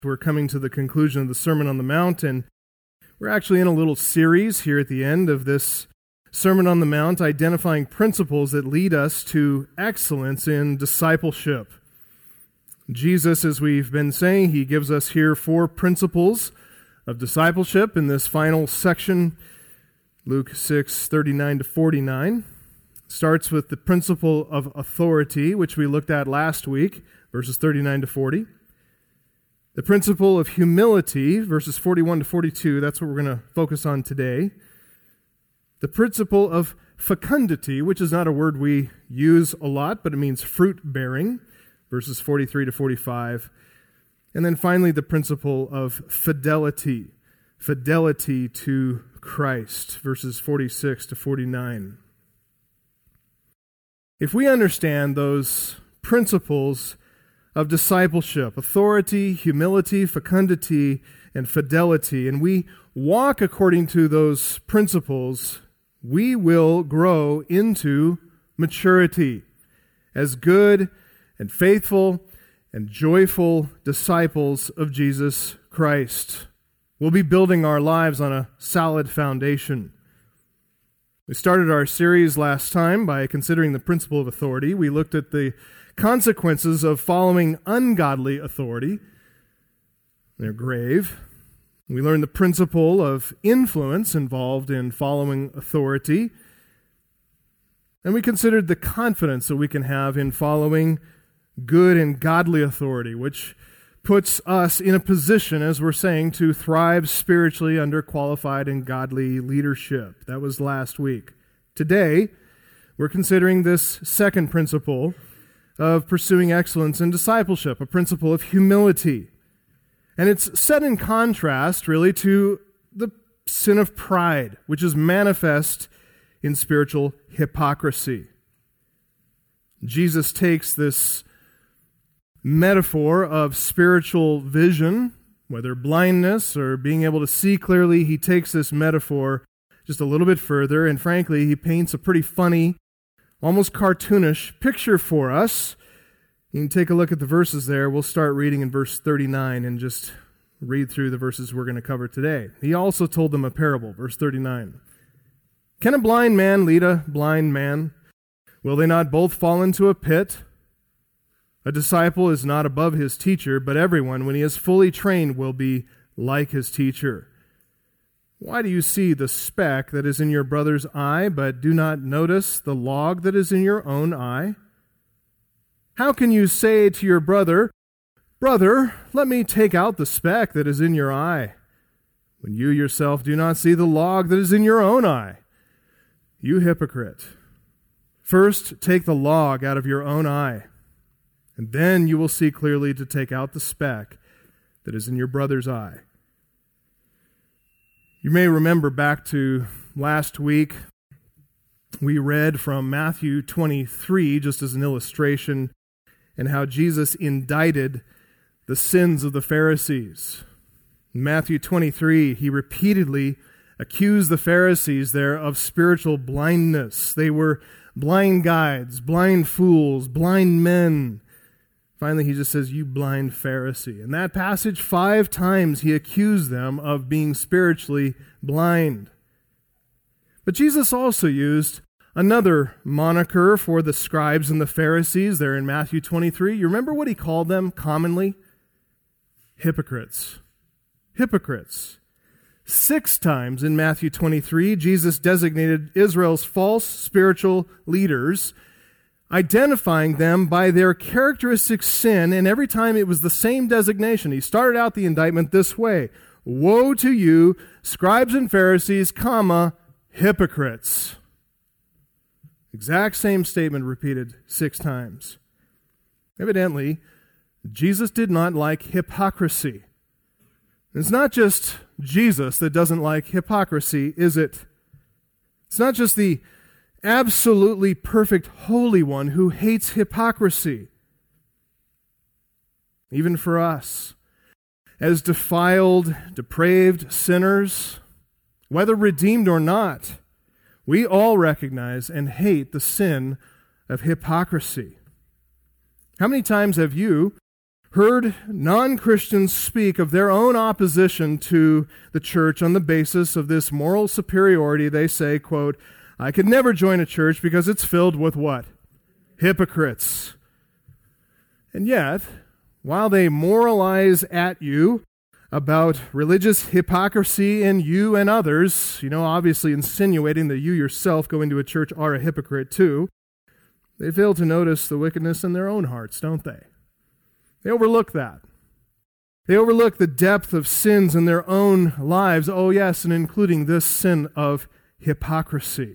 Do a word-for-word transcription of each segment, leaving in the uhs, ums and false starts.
We're coming to the conclusion of the Sermon on the Mount, and we're actually in a little series here at the end of this Sermon on the Mount, identifying principles that lead us to excellence in discipleship. Jesus, as we've been saying, he gives us here four principles of discipleship in this final section, Luke six, thirty-nine to forty-nine. Starts with the principle of authority, which we looked at last week, verses thirty-nine to forty. The principle of humility, verses forty-one to forty-two, that's what we're going to focus on today. The principle of fecundity, which is not a word we use a lot, but it means fruit-bearing, verses forty-three to forty-five. And then finally, the principle of fidelity, fidelity to Christ, verses forty-six to forty-nine. If we understand those principles of discipleship, authority, humility, fecundity, and fidelity, and we walk according to those principles, we will grow into maturity as good and faithful and joyful disciples of Jesus Christ. We'll be building our lives on a solid foundation. We started our series last time by considering the principle of authority. We looked at the consequences of following ungodly authority. They're grave. We learned the principle of influence involved in following authority. And we considered the confidence that we can have in following good and godly authority, which puts us in a position, as we're saying, to thrive spiritually under qualified and godly leadership. That was last week. Today, we're considering this second principle of pursuing excellence in discipleship, a principle of humility. And it's set in contrast, really, to the sin of pride, which is manifest in spiritual hypocrisy. Jesus takes this metaphor of spiritual vision, whether blindness or being able to see clearly, he takes this metaphor just a little bit further, and frankly, he paints a pretty funny, almost cartoonish picture for us. You can take a look at the verses there. We'll start reading in verse thirty-nine and just read through the verses we're going to cover today. He also told them a parable, verse thirty-nine. Can a blind man lead a blind man? Will they not both fall into a pit? A disciple is not above his teacher, but everyone, when he is fully trained, will be like his teacher. Why do you see the speck that is in your brother's eye, but do not notice the log that is in your own eye? How can you say to your brother, Brother, let me take out the speck that is in your eye, when you yourself do not see the log that is in your own eye? You hypocrite! First take the log out of your own eye, and then you will see clearly to take out the speck that is in your brother's eye. You may remember back to last week, we read from Matthew twenty-three, just as an illustration, and how Jesus indicted the sins of the Pharisees. In Matthew twenty-three, he repeatedly accused the Pharisees there of spiritual blindness. They were blind guides, blind fools, blind men. Finally, he just says, you blind Pharisee. In that passage, five times he accused them of being spiritually blind. But Jesus also used another moniker for the scribes and the Pharisees there in Matthew twenty-three. You remember what he called them commonly? Hypocrites. Hypocrites. Six times in Matthew twenty-three, Jesus designated Israel's false spiritual leaders, identifying them by their characteristic sin, and every time it was the same designation. He started out the indictment this way: Woe to you, scribes and Pharisees, comma, hypocrites. Exact same statement repeated six times. Evidently, Jesus did not like hypocrisy. It's not just Jesus that doesn't like hypocrisy, is it? It's not just the absolutely perfect Holy One who hates hypocrisy. Even for us, as defiled, depraved sinners, whether redeemed or not, we all recognize and hate the sin of hypocrisy. How many times have you heard non-Christians speak of their own opposition to the church on the basis of this moral superiority. They say, quote, "I could never join a church because it's filled with what? Hypocrites." And yet, while they moralize at you about religious hypocrisy in you and others, you know, obviously insinuating that you yourself going to a church are a hypocrite too, they fail to notice the wickedness in their own hearts, don't they? They overlook that. They overlook the depth of sins in their own lives, oh yes, and including this sin of hypocrisy.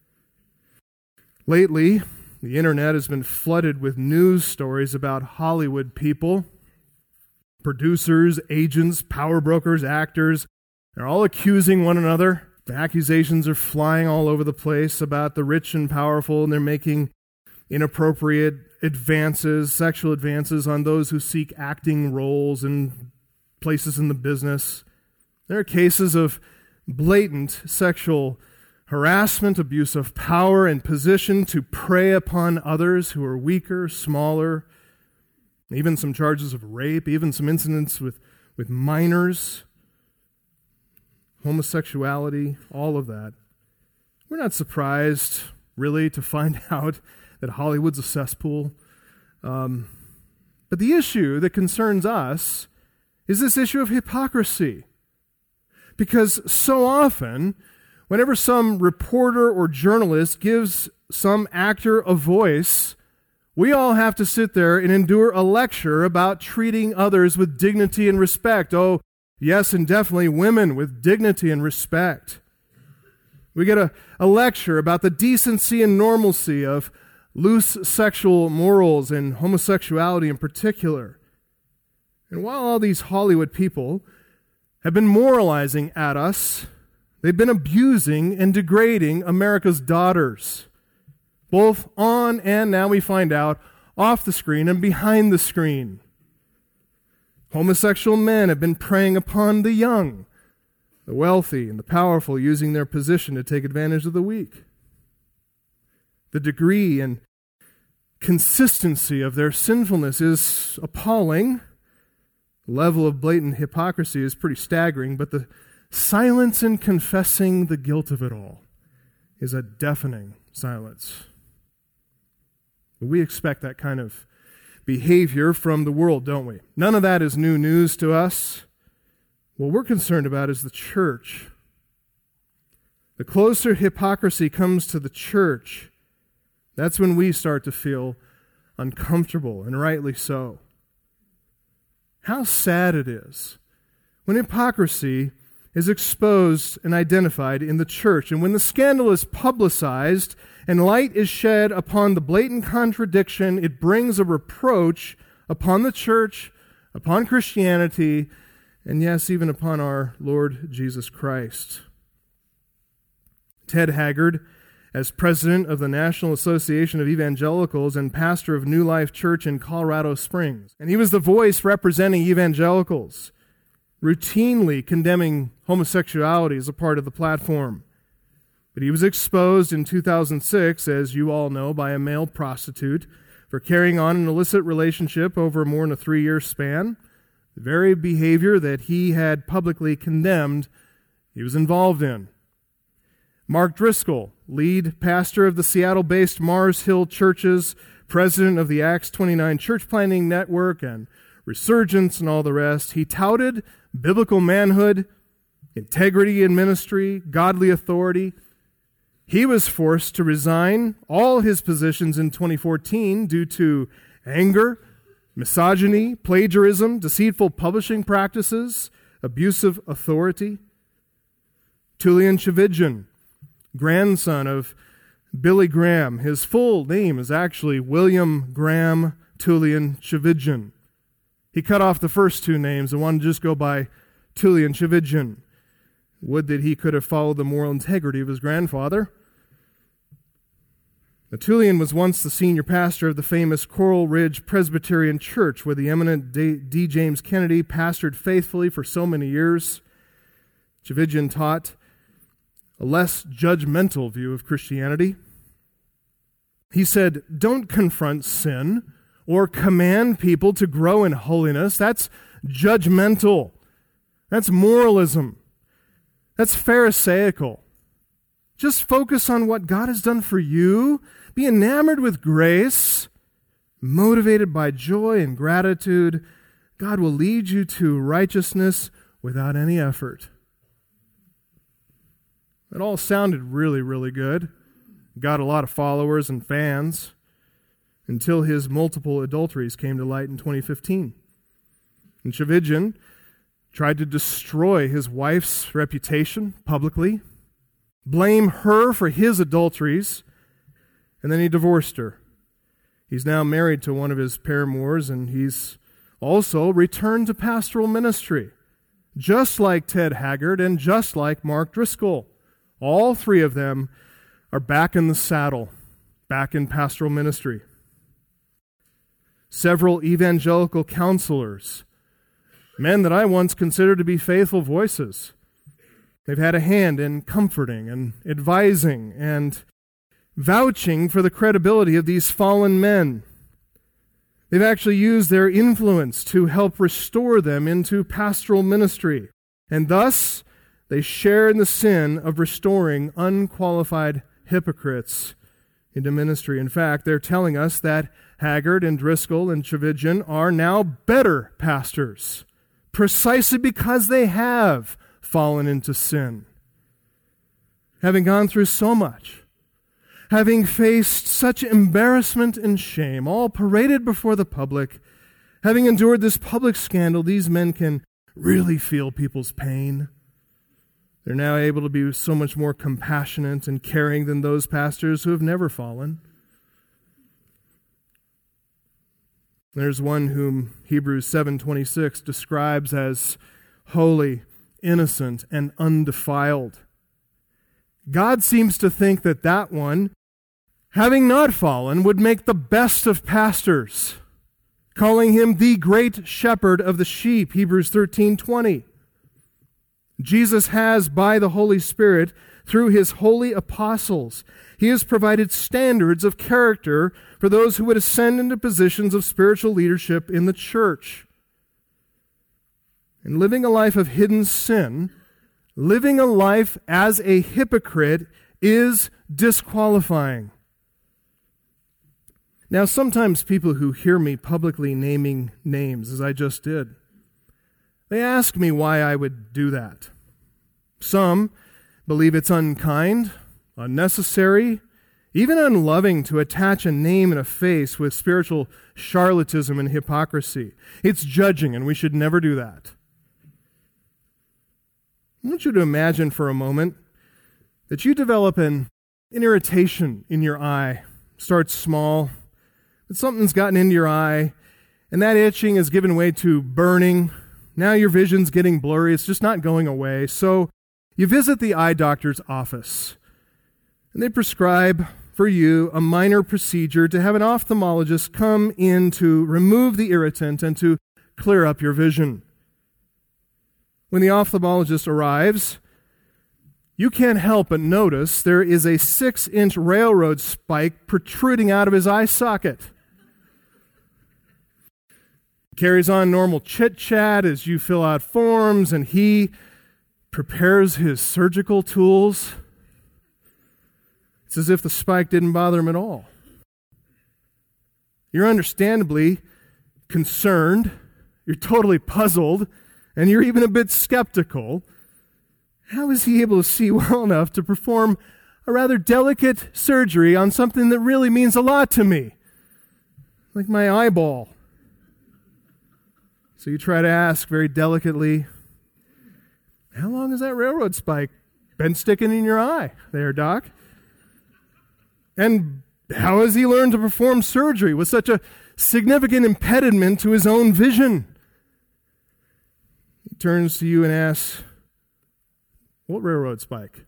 Lately, the internet has been flooded with news stories about Hollywood people, producers, agents, power brokers, actors. They're all accusing one another. The accusations are flying all over the place about the rich and powerful, and they're making inappropriate advances, sexual advances on those who seek acting roles and places in the business. There are cases of blatant sexual harassment, abuse of power and position to prey upon others who are weaker, smaller, even some charges of rape, even some incidents with, with minors, homosexuality, all of that. We're not surprised, really, to find out that Hollywood's a cesspool. Um, but the issue that concerns us is this issue of hypocrisy. Because so often, whenever some reporter or journalist gives some actor a voice, we all have to sit there and endure a lecture about treating others with dignity and respect. Oh, yes, and definitely women with dignity and respect. We get a, a lecture about the decency and normalcy of loose sexual morals and homosexuality in particular. And while all these Hollywood people have been moralizing at us, they've been abusing and degrading America's daughters, both on and, now we find out, off the screen and behind the screen. Homosexual men have been preying upon the young, the wealthy, and the powerful, using their position to take advantage of the weak. The degree and consistency of their sinfulness is appalling. The level of blatant hypocrisy is pretty staggering, but the silence in confessing the guilt of it all is a deafening silence. We expect that kind of behavior from the world, don't we? None of that is new news to us. What we're concerned about is the church. The closer hypocrisy comes to the church, that's when we start to feel uncomfortable, and rightly so. How sad it is when hypocrisy is exposed and identified in the church, and when the scandal is publicized and light is shed upon the blatant contradiction, it brings a reproach upon the church, upon Christianity, and yes, even upon our Lord Jesus Christ. Ted Haggard, as president of the National Association of Evangelicals and pastor of New Life Church in Colorado Springs, and he was the voice representing evangelicals, routinely condemning homosexuality as a part of the platform. But he was exposed in two thousand six, as you all know, by a male prostitute for carrying on an illicit relationship over more than a three-year span. The very behavior that he had publicly condemned, he was involved in. Mark Driscoll, lead pastor of the Seattle-based Mars Hill Churches, president of the Acts twenty-nine Church Planting Network and Resurgence and all the rest, he touted biblical manhood, integrity in ministry, godly authority. He was forced to resign all his positions in twenty fourteen due to anger, misogyny, plagiarism, deceitful publishing practices, abusive authority. Tullian Tchividjian, grandson of Billy Graham. His full name is actually William Graham Tullian Tchividjian. He cut off the first two names and wanted to just go by Tullian Tchividjian. Would that he could have followed the moral integrity of his grandfather. Now, Tullian was once the senior pastor of the famous Coral Ridge Presbyterian Church, where the eminent D. D. James Kennedy pastored faithfully for so many years. Tchividjian taught a less judgmental view of Christianity. He said, "Don't confront sin or command people to grow in holiness. That's judgmental. That's moralism. That's pharisaical. Just focus on what God has done for you. Be enamored with grace, motivated by joy and gratitude. God will lead you to righteousness without any effort. It all sounded really, really good. Got a lot of followers and fans until his multiple adulteries came to light in twenty fifteen. And Tchividjian tried to destroy his wife's reputation publicly, blame her for his adulteries, and then he divorced her. He's now married to one of his paramours, and he's also returned to pastoral ministry, just like Ted Haggard and just like Mark Driscoll. All three of them are back in the saddle, back in pastoral ministry. Several evangelical counselors, men that I once considered to be faithful voices, they've had a hand in comforting and advising and vouching for the credibility of these fallen men. They've actually used their influence to help restore them into pastoral ministry. And thus, they share in the sin of restoring unqualified hypocrites into ministry. In fact, they're telling us that Haggard and Driscoll and Tchividjian are now better pastors, precisely because they have fallen into sin. Having gone through so much, having faced such embarrassment and shame, all paraded before the public, having endured this public scandal, these men can really feel people's pain. They're now able to be so much more compassionate and caring than those pastors who have never fallen. There's one whom Hebrews seven twenty-six describes as holy, innocent, and undefiled. God seems to think that that one, having not fallen, would make the best of pastors, calling him the great shepherd of the sheep, Hebrews thirteen twenty. Jesus has, by the Holy Spirit, through his holy apostles, he has provided standards of character for those who would ascend into positions of spiritual leadership in the church. And living a life of hidden sin, living a life as a hypocrite, is disqualifying. Now, sometimes people who hear me publicly naming names, as I just did, they ask me why I would do that. Some believe it's unkind, unnecessary, even unloving to attach a name and a face with spiritual charlatanism and hypocrisy. It's judging, and we should never do that. I want you to imagine for a moment that you develop an, an irritation in your eye. Starts small, but something's gotten into your eye, and that itching has given way to burning. Now your vision's getting blurry. It's just not going away. So you visit the eye doctor's office, and they prescribe for you a minor procedure to have an ophthalmologist come in to remove the irritant and to clear up your vision. When the ophthalmologist arrives, you can't help but notice there is a six-inch railroad spike protruding out of his eye socket. Carries on normal chit-chat as you fill out forms, and he prepares his surgical tools. It's as if the spike didn't bother him at all. You're understandably concerned, you're totally puzzled, and you're even a bit skeptical. How is he able to see well enough to perform a rather delicate surgery on something that really means a lot to me? Like my eyeball. So you try to ask very delicately, how long has that railroad spike been sticking in your eye there, Doc? And how has he learned to perform surgery with such a significant impediment to his own vision? He turns to you and asks, what railroad spike?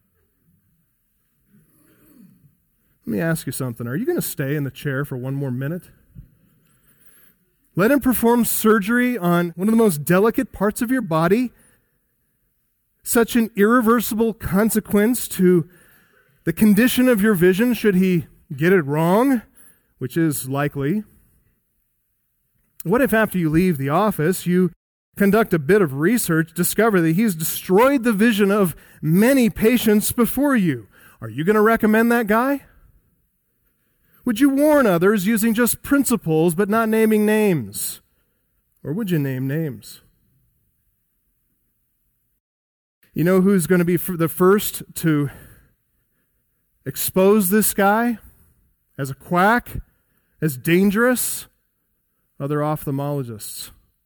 Let me ask you something. Are you going to stay in the chair for one more minute? Let him perform surgery on one of the most delicate parts of your body. Such an irreversible consequence to the condition of your vision should he get it wrong, which is likely. What if after you leave the office, you conduct a bit of research, discover that he's destroyed the vision of many patients before you? Are you going to recommend that guy? Would you warn others using just principles but not naming names? Or would you name names? You know who's going to be the first to expose this guy as a quack, as dangerous? Other ophthalmologists.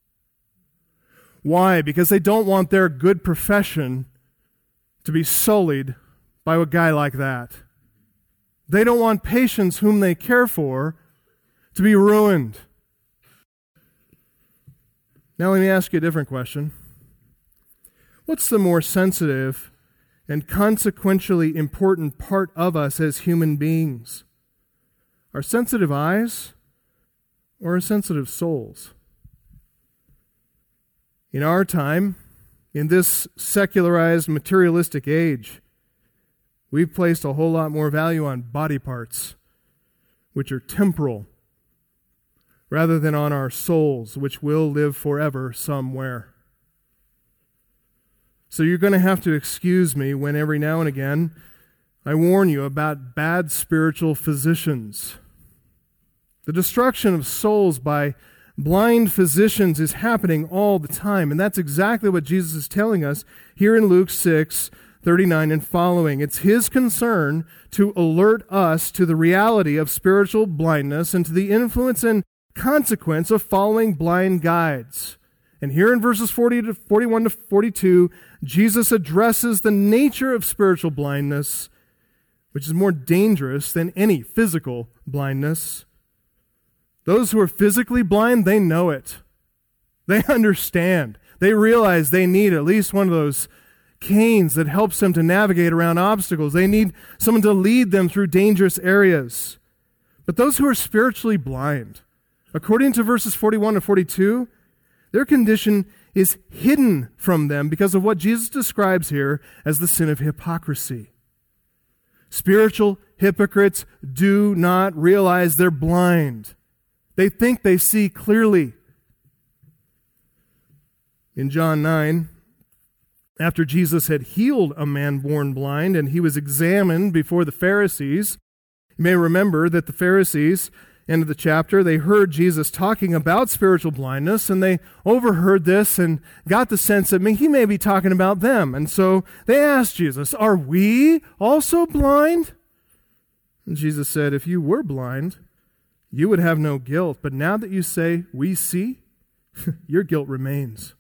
Why? Because they don't want their good profession to be sullied by a guy like that. They don't want patients whom they care for to be ruined. Now let me ask you a different question. What's the more sensitive and consequentially important part of us as human beings? Our sensitive eyes or our sensitive souls? In our time, in this secularized, materialistic age, we've placed a whole lot more value on body parts, which are temporal, rather than on our souls, which will live forever somewhere. So you're going to have to excuse me when every now and again I warn you about bad spiritual physicians. The destruction of souls by blind physicians is happening all the time, and that's exactly what Jesus is telling us here in Luke six thirty-nine and following. It's his concern to alert us to the reality of spiritual blindness and to the influence and consequence of following blind guides. And here in verses forty to forty-one to forty-two, Jesus addresses the nature of spiritual blindness, which is more dangerous than any physical blindness. Those who are physically blind, they know it. They understand. They realize they need at least one of those canes that helps them to navigate around obstacles. They need someone to lead them through dangerous areas. But those who are spiritually blind, according to verses forty-one to forty-two, their condition is hidden from them because of what Jesus describes here as the sin of hypocrisy. Spiritual hypocrites do not realize they're blind. They think they see clearly. In John nine, after Jesus had healed a man born blind and he was examined before the Pharisees, you may remember that the Pharisees, end of the chapter, they heard Jesus talking about spiritual blindness, and they overheard this and got the sense that he may be talking about them. And so they asked Jesus, "Are we also blind?" And Jesus said, "If you were blind, you would have no guilt. But now that you say, 'We see,' your guilt remains."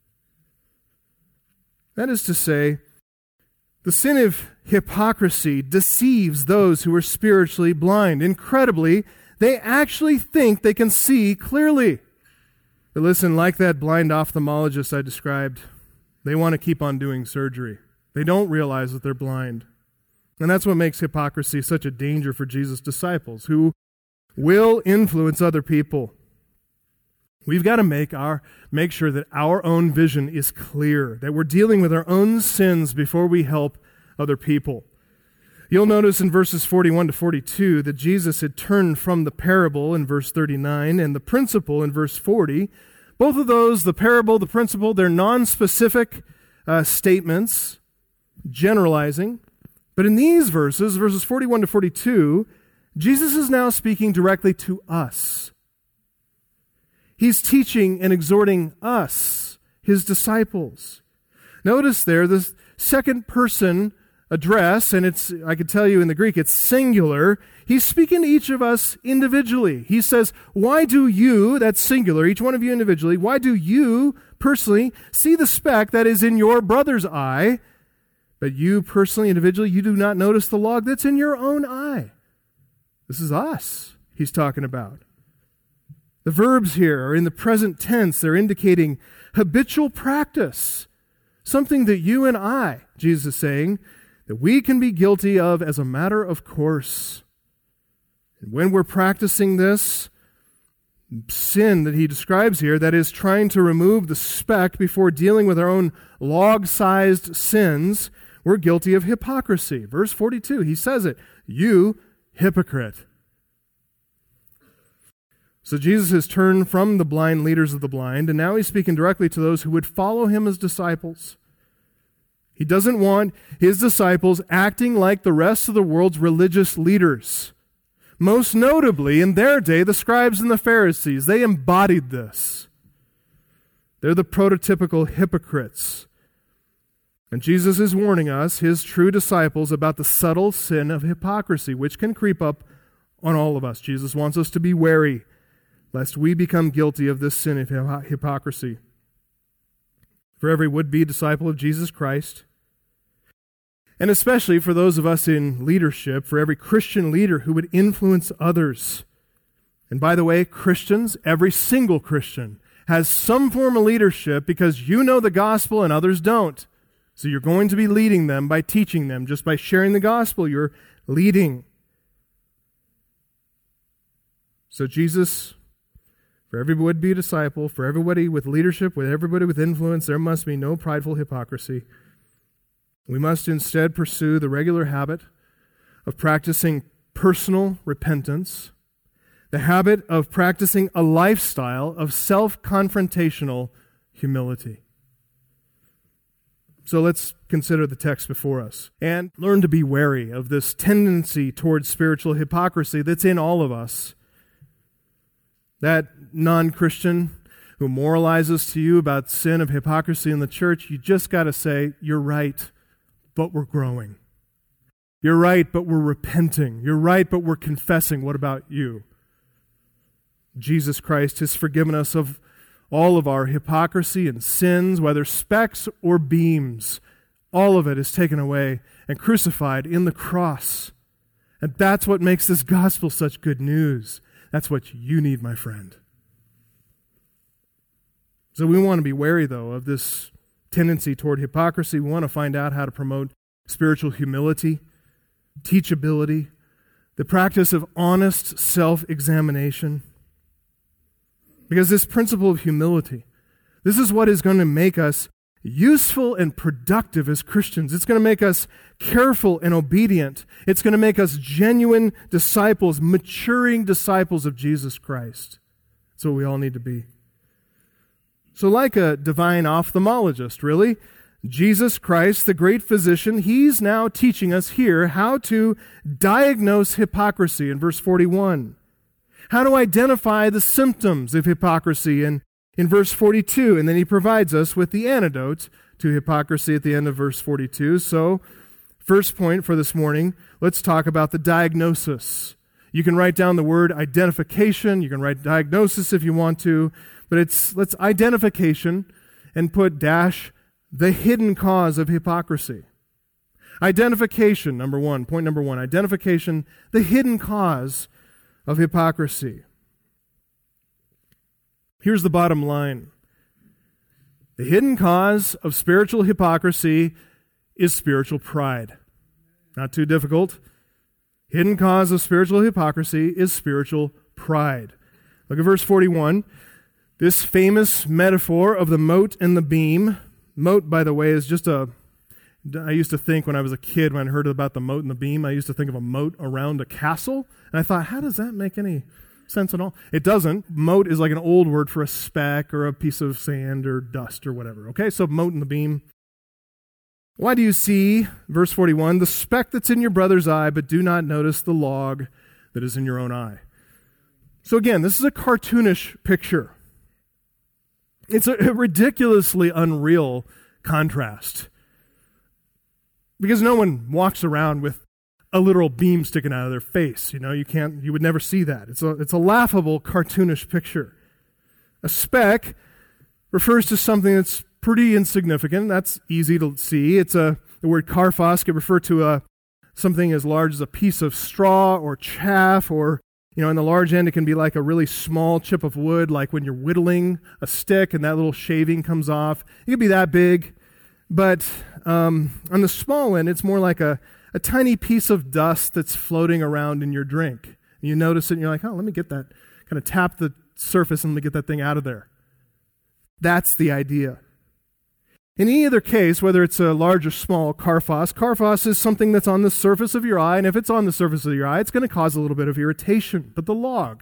That is to say, the sin of hypocrisy deceives those who are spiritually blind. Incredibly, they actually think they can see clearly. But listen, like that blind ophthalmologist I described, they want to keep on doing surgery. They don't realize that they're blind. And that's what makes hypocrisy such a danger for Jesus' disciples, who will influence other people. We've got to make our make sure that our own vision is clear, that we're dealing with our own sins before we help other people. You'll notice in verses forty-one to forty-two that Jesus had turned from the parable in verse thirty-nine and the principle in verse forty. Both of those, the parable, the principle, they're non-specific uh, statements, generalizing. But in these verses, verses forty-one to forty-two, Jesus is now speaking directly to us. He's teaching and exhorting us, his disciples. Notice there, this second person address, and it's, I could tell you in the Greek, it's singular. He's speaking to each of us individually. He says, why do you, that's singular, each one of you individually, why do you personally see the speck that is in your brother's eye, but you personally, individually, you do not notice the log that's in your own eye? This is us he's talking about. The verbs here are in the present tense. They're indicating habitual practice, something that you and I, Jesus is saying, that we can be guilty of as a matter of course. And when we're practicing this sin that he describes here, that is trying to remove the speck before dealing with our own log-sized sins, we're guilty of hypocrisy. Verse forty-two, he says it, "You hypocrite." So Jesus has turned from the blind leaders of the blind, and now he's speaking directly to those who would follow him as disciples. He doesn't want his disciples acting like the rest of the world's religious leaders. Most notably, in their day, the scribes and the Pharisees, they embodied this. They're the prototypical hypocrites. And Jesus is warning us, his true disciples, about the subtle sin of hypocrisy, which can creep up on all of us. Jesus wants us to be wary, lest we become guilty of this sin of hypocrisy. For every would-be disciple of Jesus Christ, and especially for those of us in leadership, for every Christian leader who would influence others. And by the way, Christians, every single Christian, has some form of leadership because you know the gospel and others don't. So you're going to be leading them by teaching them. Just by sharing the gospel, you're leading. So Jesus, for every would-be disciple, for everybody with leadership, with everybody with influence, there must be no prideful hypocrisy. We must instead pursue the regular habit of practicing personal repentance, the habit of practicing a lifestyle of self-confrontational humility. So let's consider the text before us and learn to be wary of this tendency towards spiritual hypocrisy that's in all of us. That non-Christian who moralizes to you about sin of hypocrisy in the church, you just got to say, you're right, but we're growing. You're right, but we're repenting. You're right, but we're confessing. What about you? Jesus Christ has forgiven us of all of our hypocrisy and sins, whether specks or beams. All of it is taken away and crucified in the cross. And that's what makes this gospel such good news. That's what you need, my friend. So we want to be wary, though, of this tendency toward hypocrisy. We want to find out how to promote spiritual humility, teachability, the practice of honest self-examination. Because this principle of humility, this is what is going to make us useful and productive as Christians. It's going to make us careful and obedient. It's going to make us genuine disciples, maturing disciples of Jesus Christ. That's what we all need to be. So like a divine ophthalmologist, really, Jesus Christ, the great physician, he's now teaching us here how to diagnose hypocrisy in verse forty-one. How to identify the symptoms of hypocrisy in, in verse forty-two. And then he provides us with the antidote to hypocrisy at the end of verse forty-two. So, first point for this morning, let's talk about the diagnosis. You can write down the word identification. You can write diagnosis if you want to. But it's let's identification and put dash the hidden cause of hypocrisy. Identification, number one, point number one. Identification, the hidden cause of hypocrisy. Here's the bottom line. The hidden cause of spiritual hypocrisy is spiritual pride. Not too difficult. Hidden cause of spiritual hypocrisy is spiritual pride. Look at verse forty-one. This famous metaphor of the mote and the beam. Mote, by the way, is just a... I used to think when I was a kid, when I heard about the mote and the beam, I used to think of a moat around a castle. And I thought, how does that make any sense at all? It doesn't. Mote is like an old word for a speck or a piece of sand or dust or whatever. Okay, so mote and the beam. Why do you see, verse forty-one, the speck that's in your brother's eye, but do not notice the log that is in your own eye? So again, this is a cartoonish picture. It's a ridiculously unreal contrast. Because no one walks around with a literal beam sticking out of their face. You know, you can't, you would never see that. It's a, it's a laughable, cartoonish picture. A speck refers to something that's pretty insignificant. That's easy to see. It's a, the word karphos can refer to a, something as large as a piece of straw or chaff, or, you know, in the large end, it can be like a really small chip of wood, like when you're whittling a stick and that little shaving comes off. It could be that big. But um, on the small end, it's more like a, a tiny piece of dust that's floating around in your drink. And you notice it and you're like, oh, let me get that. Kind of tap the surface and let me get that thing out of there. That's the idea. In either case, whether it's a large or small karphos, karphos is something that's on the surface of your eye, and if it's on the surface of your eye, it's going to cause a little bit of irritation. But the log,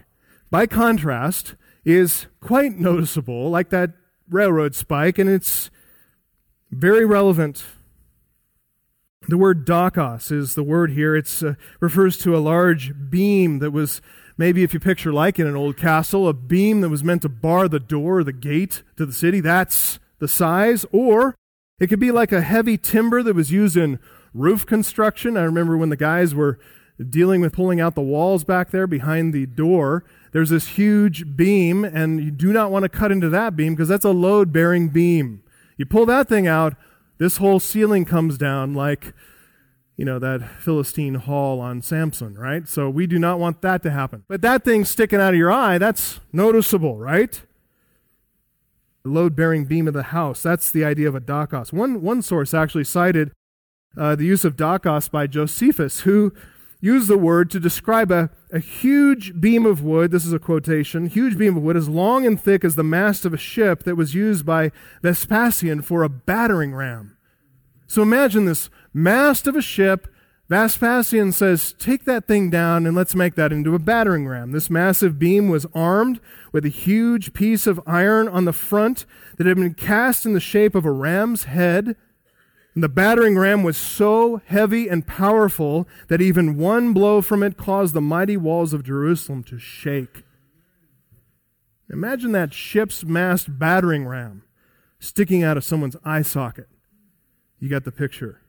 by contrast, is quite noticeable, like that railroad spike, and it's very relevant. The word dokos is the word here. It uh, refers to a large beam that was, maybe if you picture like in an old castle, a beam that was meant to bar the door or the gate to the city. That's the size. Or it could be like a heavy timber that was used in roof construction. I remember when the guys were dealing with pulling out the walls back there behind the door, there's this huge beam, and you do not want to cut into that beam because that's a load-bearing beam. You pull that thing out, this whole ceiling comes down like, you know, that Philistine hall on Samson, right? So we do not want that to happen. But that thing sticking out of your eye, that's noticeable, right? The load-bearing beam of the house, that's the idea of a dokos. One, one source actually cited uh, the use of dokos by Josephus, who used the word to describe a, a huge beam of wood, this is a quotation, huge beam of wood as long and thick as the mast of a ship that was used by Vespasian for a battering ram. So imagine this mast of a ship. Vespasian says, take that thing down and let's make that into a battering ram. This massive beam was armed with a huge piece of iron on the front that had been cast in the shape of a ram's head. And the battering ram was so heavy and powerful that even one blow from it caused the mighty walls of Jerusalem to shake. Imagine that ship's mast battering ram sticking out of someone's eye socket. You got the picture.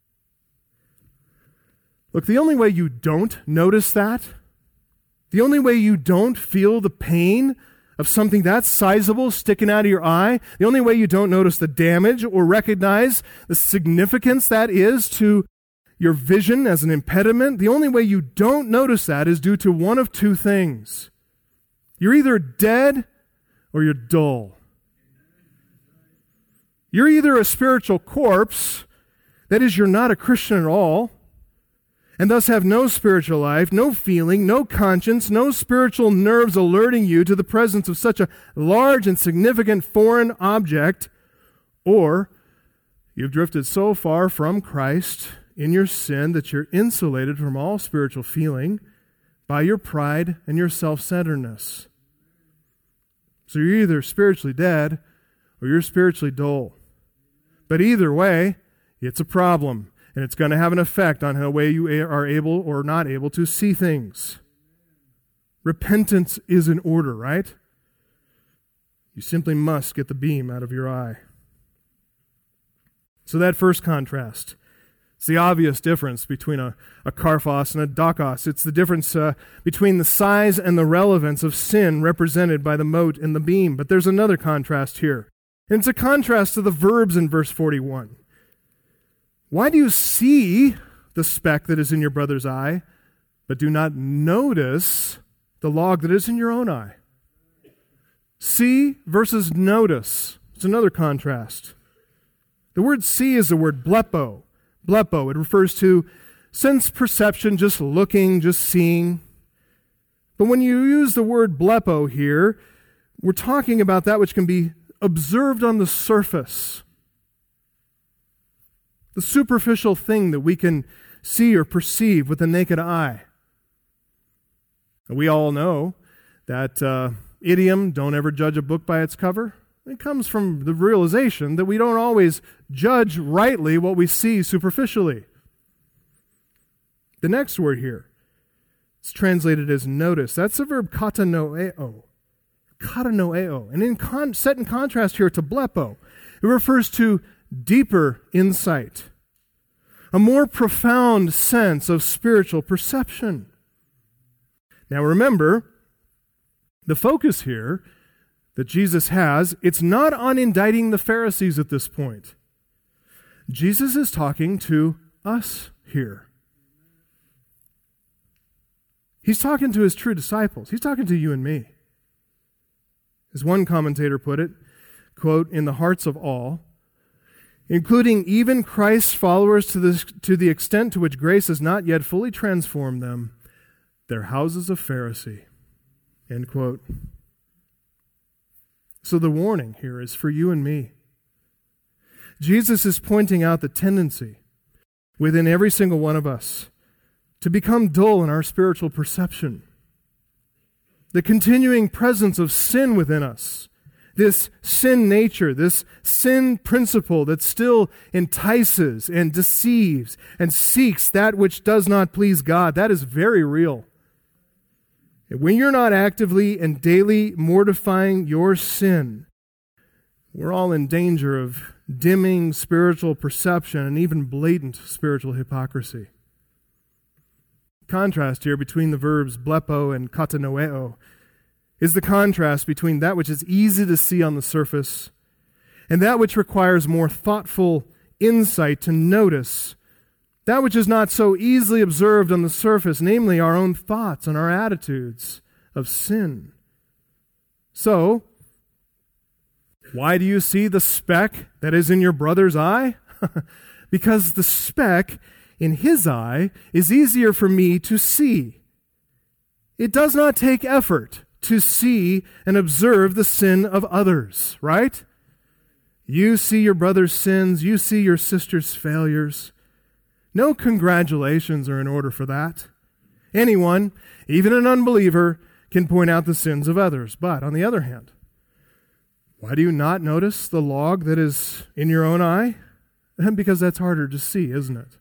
Look, the only way you don't notice that, the only way you don't feel the pain of something that sizable sticking out of your eye, the only way you don't notice the damage or recognize the significance that is to your vision as an impediment, the only way you don't notice that is due to one of two things. You're either dead or you're dull. You're either a spiritual corpse, that is, you're not a Christian at all, and thus have no spiritual life, no feeling, no conscience, no spiritual nerves alerting you to the presence of such a large and significant foreign object, or you've drifted so far from Christ in your sin that you're insulated from all spiritual feeling by your pride and your self-centeredness. So you're either spiritually dead or you're spiritually dull. But either way, it's a problem. And it's going to have an effect on the way you are able or not able to see things. Repentance is in order, right? You simply must get the beam out of your eye. So that first contrast, it's the obvious difference between a, a karphos and a dokos. It's the difference uh, between the size and the relevance of sin represented by the mote and the beam. But there's another contrast here. And it's a contrast to the verbs in verse forty-one. Why do you see the speck that is in your brother's eye, but do not notice the log that is in your own eye? See versus notice. It's another contrast. The word see is the word blepo. Blepo. It refers to sense perception, just looking, just seeing. But when you use the word blepo here, we're talking about that which can be observed on the surface. The superficial thing that we can see or perceive with the naked eye. We all know that uh, idiom, don't ever judge a book by its cover. It comes from the realization that we don't always judge rightly what we see superficially. The next word here, it's translated as notice. That's the verb katanoeo. Katanoeo. And in con- set in contrast here to blepo, it refers to deeper insight, a more profound sense of spiritual perception. Now remember, the focus here that Jesus has, it's not on indicting the Pharisees at this point. Jesus is talking to us here. He's talking to his true disciples. He's talking to you and me. As one commentator put it, quote, in the hearts of all, including even Christ's followers to, this, to the extent to which grace has not yet fully transformed them, their houses of Pharisee. End quote. So the warning here is for you and me. Jesus is pointing out the tendency within every single one of us to become dull in our spiritual perception. the continuing presence of sin within us, this sin nature, this sin principle that still entices and deceives and seeks that which does not please God, that is very real. When you're not actively and daily mortifying your sin, we're all in danger of dimming spiritual perception and even blatant spiritual hypocrisy. Contrast here between the verbs blepo and katanoeo is the contrast between that which is easy to see on the surface and that which requires more thoughtful insight to notice that which is not so easily observed on the surface, namely our own thoughts and our attitudes of sin. So, why do you see the speck that is in your brother's eye? Because the speck in his eye is easier for me to see. It does not take effort to see and observe the sin of others, right? You see your brother's sins, you see your sister's failures. No congratulations are in order for that. Anyone, even an unbeliever, can point out the sins of others. But on the other hand, why do you not notice the log that is in your own eye? Because that's harder to see, isn't it?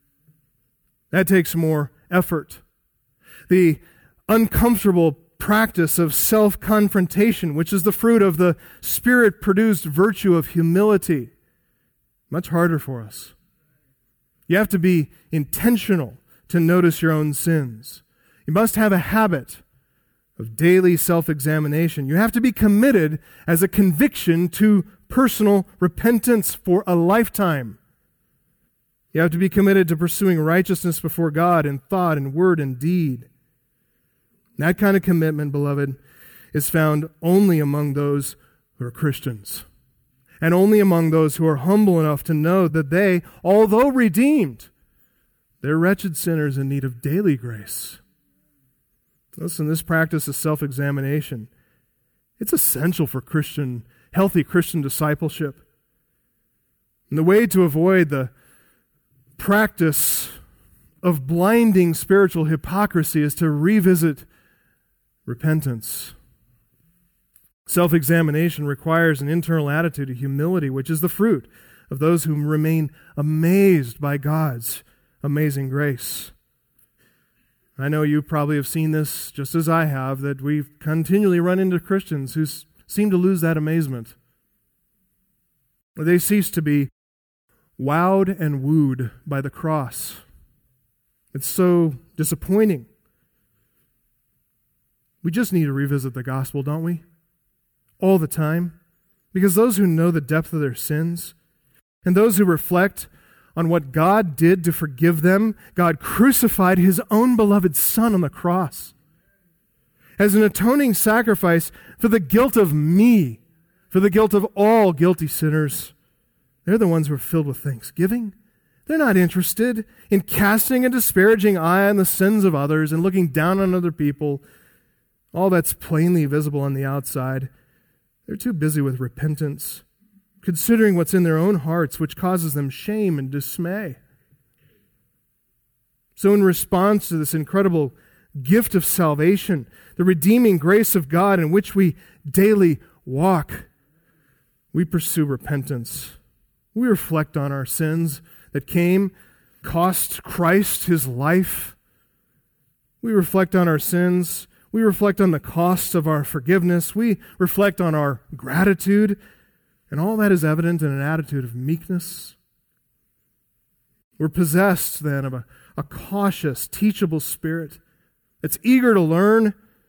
That takes more effort. The uncomfortable practice of self-confrontation, which is the fruit of the Spirit-produced virtue of humility, much harder for us. You have to be intentional to notice your own sins. You must have a habit of daily self-examination. You have to be committed as a conviction to personal repentance for a lifetime. You have to be committed to pursuing righteousness before God in thought and word and deed. That kind of commitment, beloved, is found only among those who are Christians, and only among those who are humble enough to know that they, although redeemed, they're wretched sinners in need of daily grace. Listen, this practice of self-examination, it's essential for Christian, healthy Christian discipleship. And the way to avoid the practice of blinding spiritual hypocrisy is to revisit repentance. Self-examination requires an internal attitude of humility, which is the fruit of those who remain amazed by God's amazing grace. I know you probably have seen this just as I have, that we continually run into Christians who seem to lose that amazement. They cease to be wowed and wooed by the cross. It's so disappointing. We just need to revisit the gospel, don't we? All the time. Because those who know the depth of their sins, and those who reflect on what God did to forgive them, God crucified His own beloved Son on the cross as an atoning sacrifice for the guilt of me, for the guilt of all guilty sinners. They're the ones who are filled with thanksgiving. They're not interested in casting a disparaging eye on the sins of others and looking down on other people. All that's plainly visible on the outside. They're too busy with repentance, considering what's in their own hearts, which causes them shame and dismay. So in response to this incredible gift of salvation, the redeeming grace of God in which we daily walk, we pursue repentance. We reflect on our sins that came, cost Christ His life. We reflect on our sins. We reflect on the cost of our forgiveness. We reflect on our gratitude. And all that is evident in an attitude of meekness. We're possessed then of a, a cautious, teachable spirit that's eager to learn,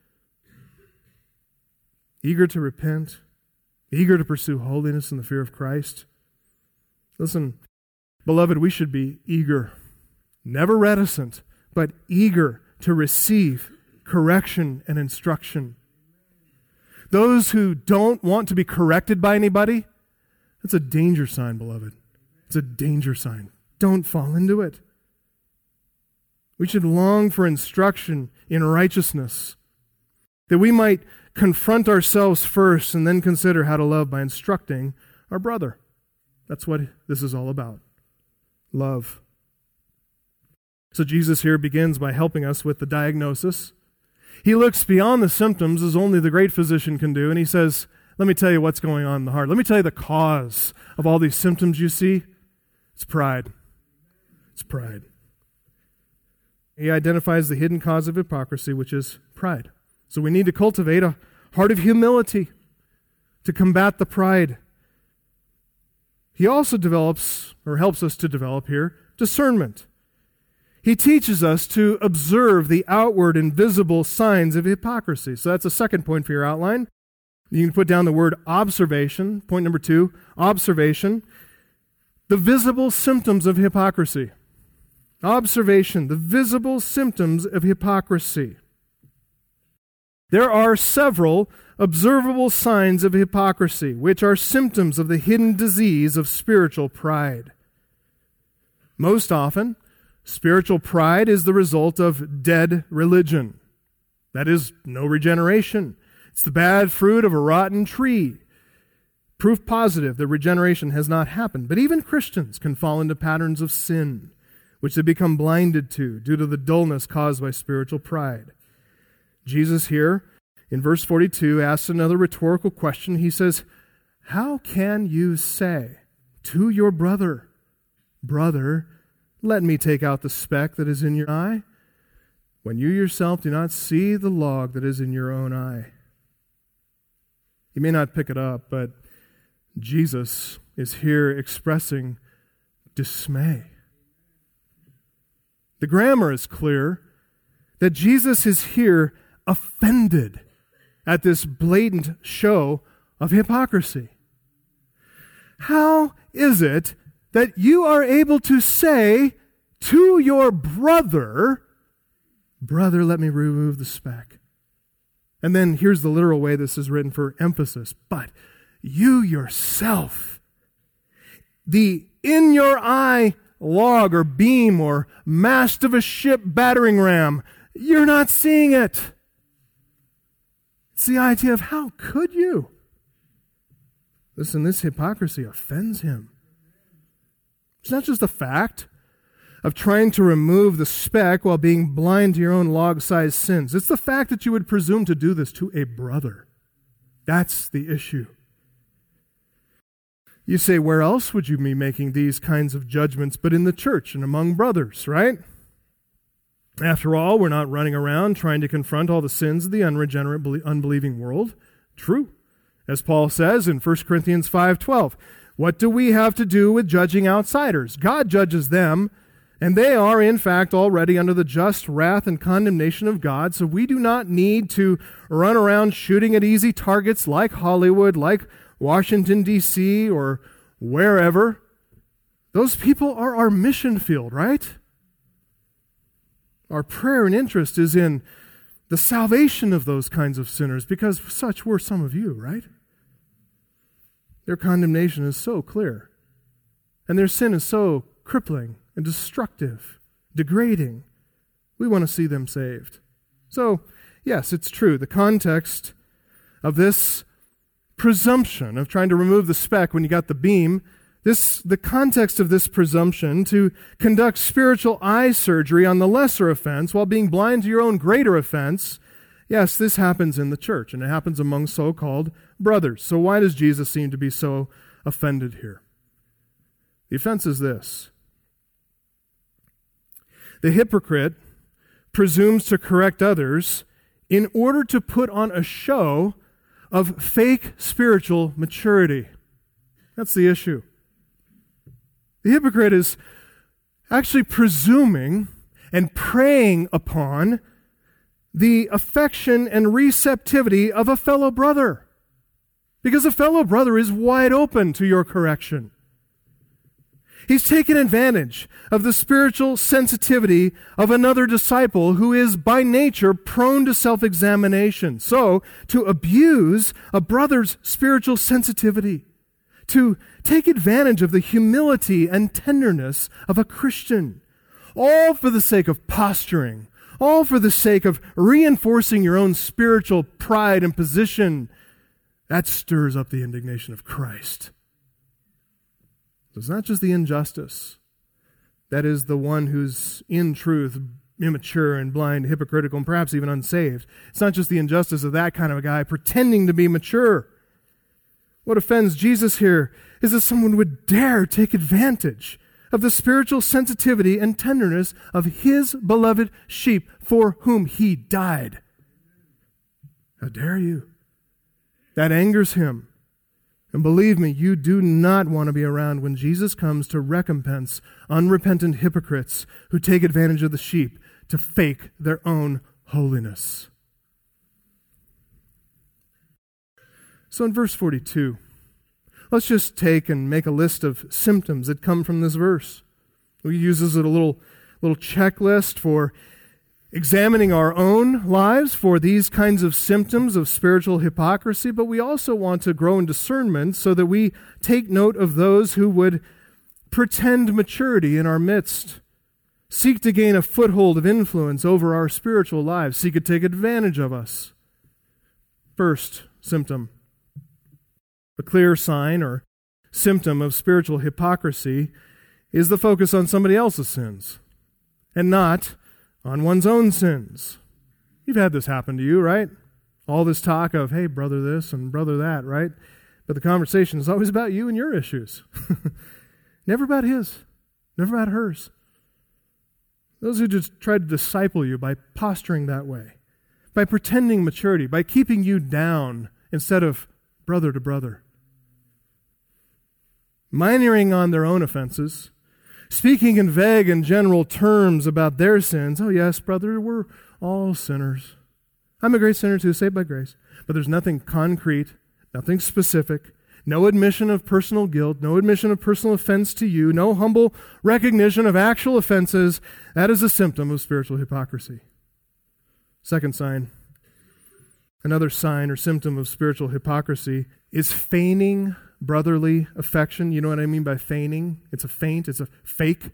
eager to repent, eager to pursue holiness in the fear of Christ. Listen, beloved, we should be eager, never reticent, but eager to receive correction and instruction. Those who don't want to be corrected by anybody, that's a danger sign, beloved. It's a danger sign. Don't fall into it. We should long for instruction in righteousness, that we might confront ourselves first and then consider how to love by instructing our brother. That's what this is all about. Love. So Jesus here begins by helping us with the diagnosis. He looks beyond the symptoms as only the great physician can do, and he says, let me tell you what's going on in the heart. Let me tell you the cause of all these symptoms you see. It's pride. It's pride. He identifies the hidden cause of hypocrisy, which is pride. So we need to cultivate a heart of humility to combat the pride. He also develops, or helps us to develop here, discernment. He teaches us to observe the outward and visible signs of hypocrisy. So that's a second point for your outline. You can put down the word observation. Point number two, observation. The visible symptoms of hypocrisy. Observation, the visible symptoms of hypocrisy. There are several observable signs of hypocrisy, which are symptoms of the hidden disease of spiritual pride. Most often, spiritual pride is the result of dead religion. That is, no regeneration. It's the bad fruit of a rotten tree. Proof positive that regeneration has not happened. But even Christians can fall into patterns of sin, which they become blinded to due to the dullness caused by spiritual pride. Jesus here, in verse forty-two, asks another rhetorical question. He says, how can you say to your brother, brother, let me take out the speck that is in your eye, when you yourself do not see the log that is in your own eye? You may not pick it up, but Jesus is here expressing dismay. The grammar is clear that Jesus is here offended at this blatant show of hypocrisy. How is it that you are able to say to your brother, brother, let me remove the speck? And then here's the literal way this is written for emphasis. But you yourself, the in your eye log or beam or mast of a ship battering ram, you're not seeing it. It's the idea of how could you? Listen, this hypocrisy offends him. It's not just the fact of trying to remove the speck while being blind to your own log-sized sins. It's the fact that you would presume to do this to a brother. That's the issue. You say, where else would you be making these kinds of judgments but in the church and among brothers, right? After all, we're not running around trying to confront all the sins of the unregenerate, unbelieving world. True. As Paul says in First Corinthians five twelve, what do we have to do with judging outsiders? God judges them, and they are, in fact, already under the just wrath and condemnation of God, so we do not need to run around shooting at easy targets like Hollywood, like Washington, D C, or wherever. Those people are our mission field, right? Our prayer and interest is in the salvation of those kinds of sinners, because such were some of you, right? Their condemnation is so clear, and their sin is so crippling and destructive, degrading. We want to see them saved. So, yes, it's true. The context of this presumption of trying to remove the speck when you got the beam, this the context of this presumption to conduct spiritual eye surgery on the lesser offense while being blind to your own greater offense, yes, this happens in the church, and it happens among so-called brothers. So why does Jesus seem to be so offended here? The offense is this. The hypocrite presumes to correct others in order to put on a show of fake spiritual maturity. That's the issue. The hypocrite is actually presuming and preying upon the affection and receptivity of a fellow brother, because a fellow brother is wide open to your correction. He's taken advantage of the spiritual sensitivity of another disciple who is by nature prone to self-examination. So, to abuse a brother's spiritual sensitivity, to take advantage of the humility and tenderness of a Christian, all for the sake of posturing, all for the sake of reinforcing your own spiritual pride and position, that stirs up the indignation of Christ. It's not just the injustice. That is the one who's in truth immature and blind, hypocritical, and perhaps even unsaved. It's not just the injustice of that kind of a guy pretending to be mature. What offends Jesus here is that someone would dare take advantage of the spiritual sensitivity and tenderness of his beloved sheep for whom he died. How dare you? That angers him. And believe me, you do not want to be around when Jesus comes to recompense unrepentant hypocrites who take advantage of the sheep to fake their own holiness. So in verse forty-two, let's just take and make a list of symptoms that come from this verse. We use this as a little, little checklist for examining our own lives for these kinds of symptoms of spiritual hypocrisy, but we also want to grow in discernment so that we take note of those who would pretend maturity in our midst, seek to gain a foothold of influence over our spiritual lives, seek to take advantage of us. First symptom, a clear sign or symptom of spiritual hypocrisy is the focus on somebody else's sins and not on one's own sins. You've had this happen to you, right? All this talk of, hey, brother this and brother that, right? But the conversation is always about you and your issues. Never about his. Never about hers. Those who just try to disciple you by posturing that way, by pretending maturity, by keeping you down instead of brother to brother. Minoring on their own offenses, speaking in vague and general terms about their sins. Oh yes, brother, we're all sinners. I'm a great sinner too, saved by grace. But there's nothing concrete, nothing specific, no admission of personal guilt, no admission of personal offense to you, no humble recognition of actual offenses. That is a symptom of spiritual hypocrisy. Second sign, another sign or symptom of spiritual hypocrisy is feigning brotherly affection. You know what I mean by feigning? It's a feint, it's a fake.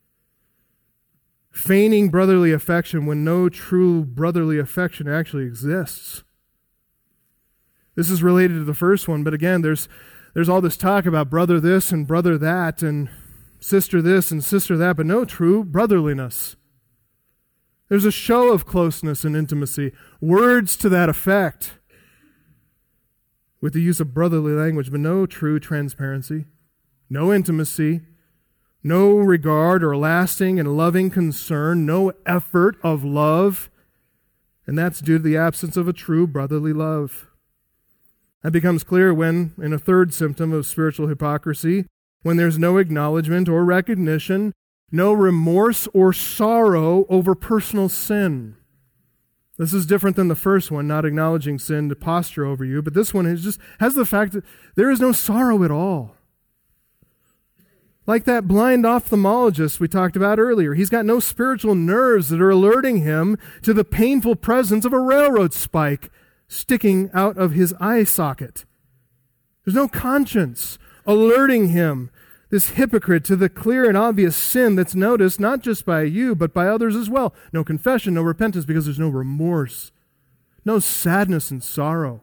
Feigning brotherly affection when no true brotherly affection actually exists. This is related to the first one, but again, there's there's all this talk about brother this and brother that and sister this and sister that, but no true brotherliness. There's a show of closeness and intimacy, words to that effect, with the use of brotherly language, but no true transparency, no intimacy, no regard or lasting and loving concern, no effort of love, and that's due to the absence of a true brotherly love. That becomes clear when, in a third symptom of spiritual hypocrisy, when there's no acknowledgement or recognition, no remorse or sorrow over personal sin. This is different than the first one, not acknowledging sin to posture over you, but this one is just has the fact that there is no sorrow at all. Like that blind ophthalmologist we talked about earlier, he's got no spiritual nerves that are alerting him to the painful presence of a railroad spike sticking out of his eye socket. There's no conscience alerting him, this hypocrite, to the clear and obvious sin that's noticed not just by you, but by others as well. No confession, no repentance, because there's no remorse, no sadness and sorrow.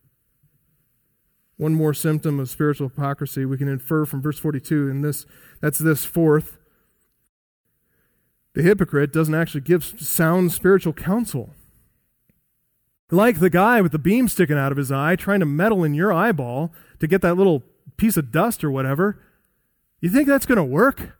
One more symptom of spiritual hypocrisy we can infer from verse forty-two, and this that's this fourth. The hypocrite doesn't actually give sound spiritual counsel. Like the guy with the beam sticking out of his eye trying to meddle in your eyeball to get that little piece of dust or whatever. You think that's going to work?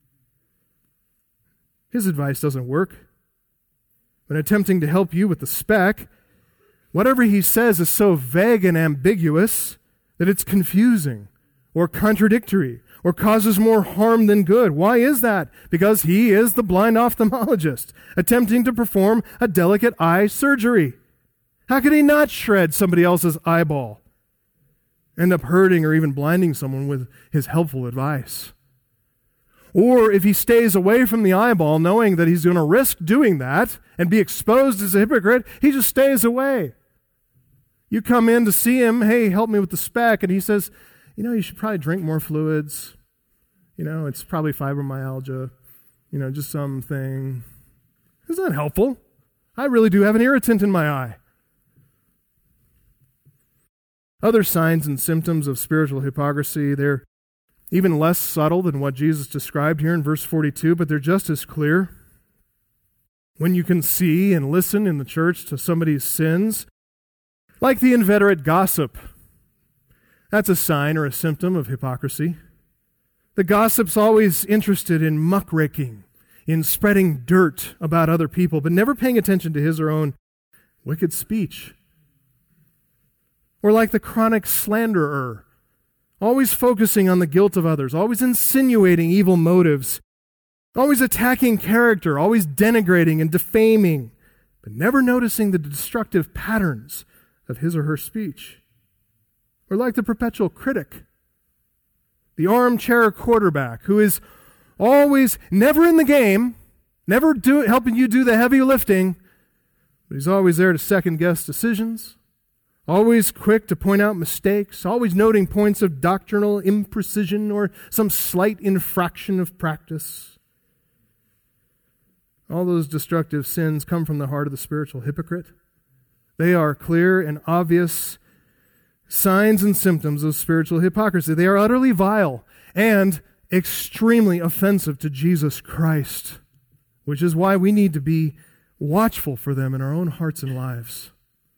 His advice doesn't work. When attempting to help you with the speck, whatever he says is so vague and ambiguous that it's confusing or contradictory or causes more harm than good. Why is that? Because he is the blind ophthalmologist attempting to perform a delicate eye surgery. How could he not shred somebody else's eyeball? End up hurting or even blinding someone with his helpful advice. Or if he stays away from the eyeball knowing that he's going to risk doing that and be exposed as a hypocrite, he just stays away. You come in to see him, hey, help me with the speck, and he says, you know, you should probably drink more fluids. You know, it's probably fibromyalgia, you know, just something. It's not helpful. I really do have an irritant in my eye. Other signs and symptoms of spiritual hypocrisy, they're even less subtle than what Jesus described here in verse forty-two, but they're just as clear. When you can see and listen in the church to somebody's sins, like the inveterate gossip, that's a sign or a symptom of hypocrisy. The gossip's always interested in muckraking, in spreading dirt about other people, but never paying attention to his or own wicked speech. Or like the chronic slanderer, always focusing on the guilt of others, always insinuating evil motives, always attacking character, always denigrating and defaming, but never noticing the destructive patterns of his or her speech. Or like the perpetual critic, the armchair quarterback who is always never in the game, never do, helping you do the heavy lifting, but he's always there to second-guess decisions, always quick to point out mistakes, always noting points of doctrinal imprecision or some slight infraction of practice. All those destructive sins come from the heart of the spiritual hypocrite. They are clear and obvious signs and symptoms of spiritual hypocrisy. They are utterly vile and extremely offensive to Jesus Christ, which is why we need to be watchful for them in our own hearts and lives.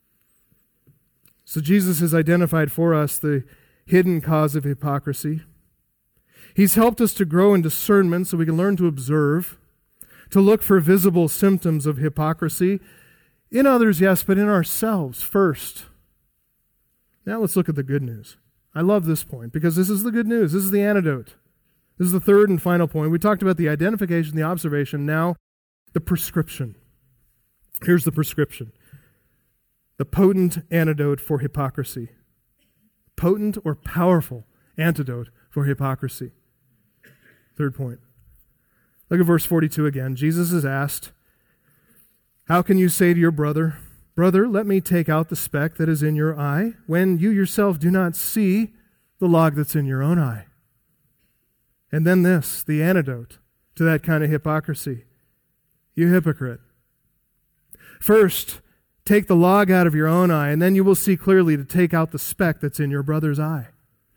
So Jesus has identified for us the hidden cause of hypocrisy. He's helped us to grow in discernment so we can learn to observe, to look for visible symptoms of hypocrisy in others, yes, but in ourselves first. Now let's look at the good news. I love this point because this is the good news. This is the antidote. This is the third and final point. We talked about the identification, the observation. Now, the prescription. Here's the prescription. The potent antidote for hypocrisy. Potent or powerful antidote for hypocrisy. Third point. Look at verse forty-two again. Jesus is asked, "How can you say to your brother, 'Brother, let me take out the speck that is in your eye,' when you yourself do not see the log that's in your own eye?" And then this, the antidote to that kind of hypocrisy. You hypocrite. First, take the log out of your own eye, and then you will see clearly to take out the speck that's in your brother's eye.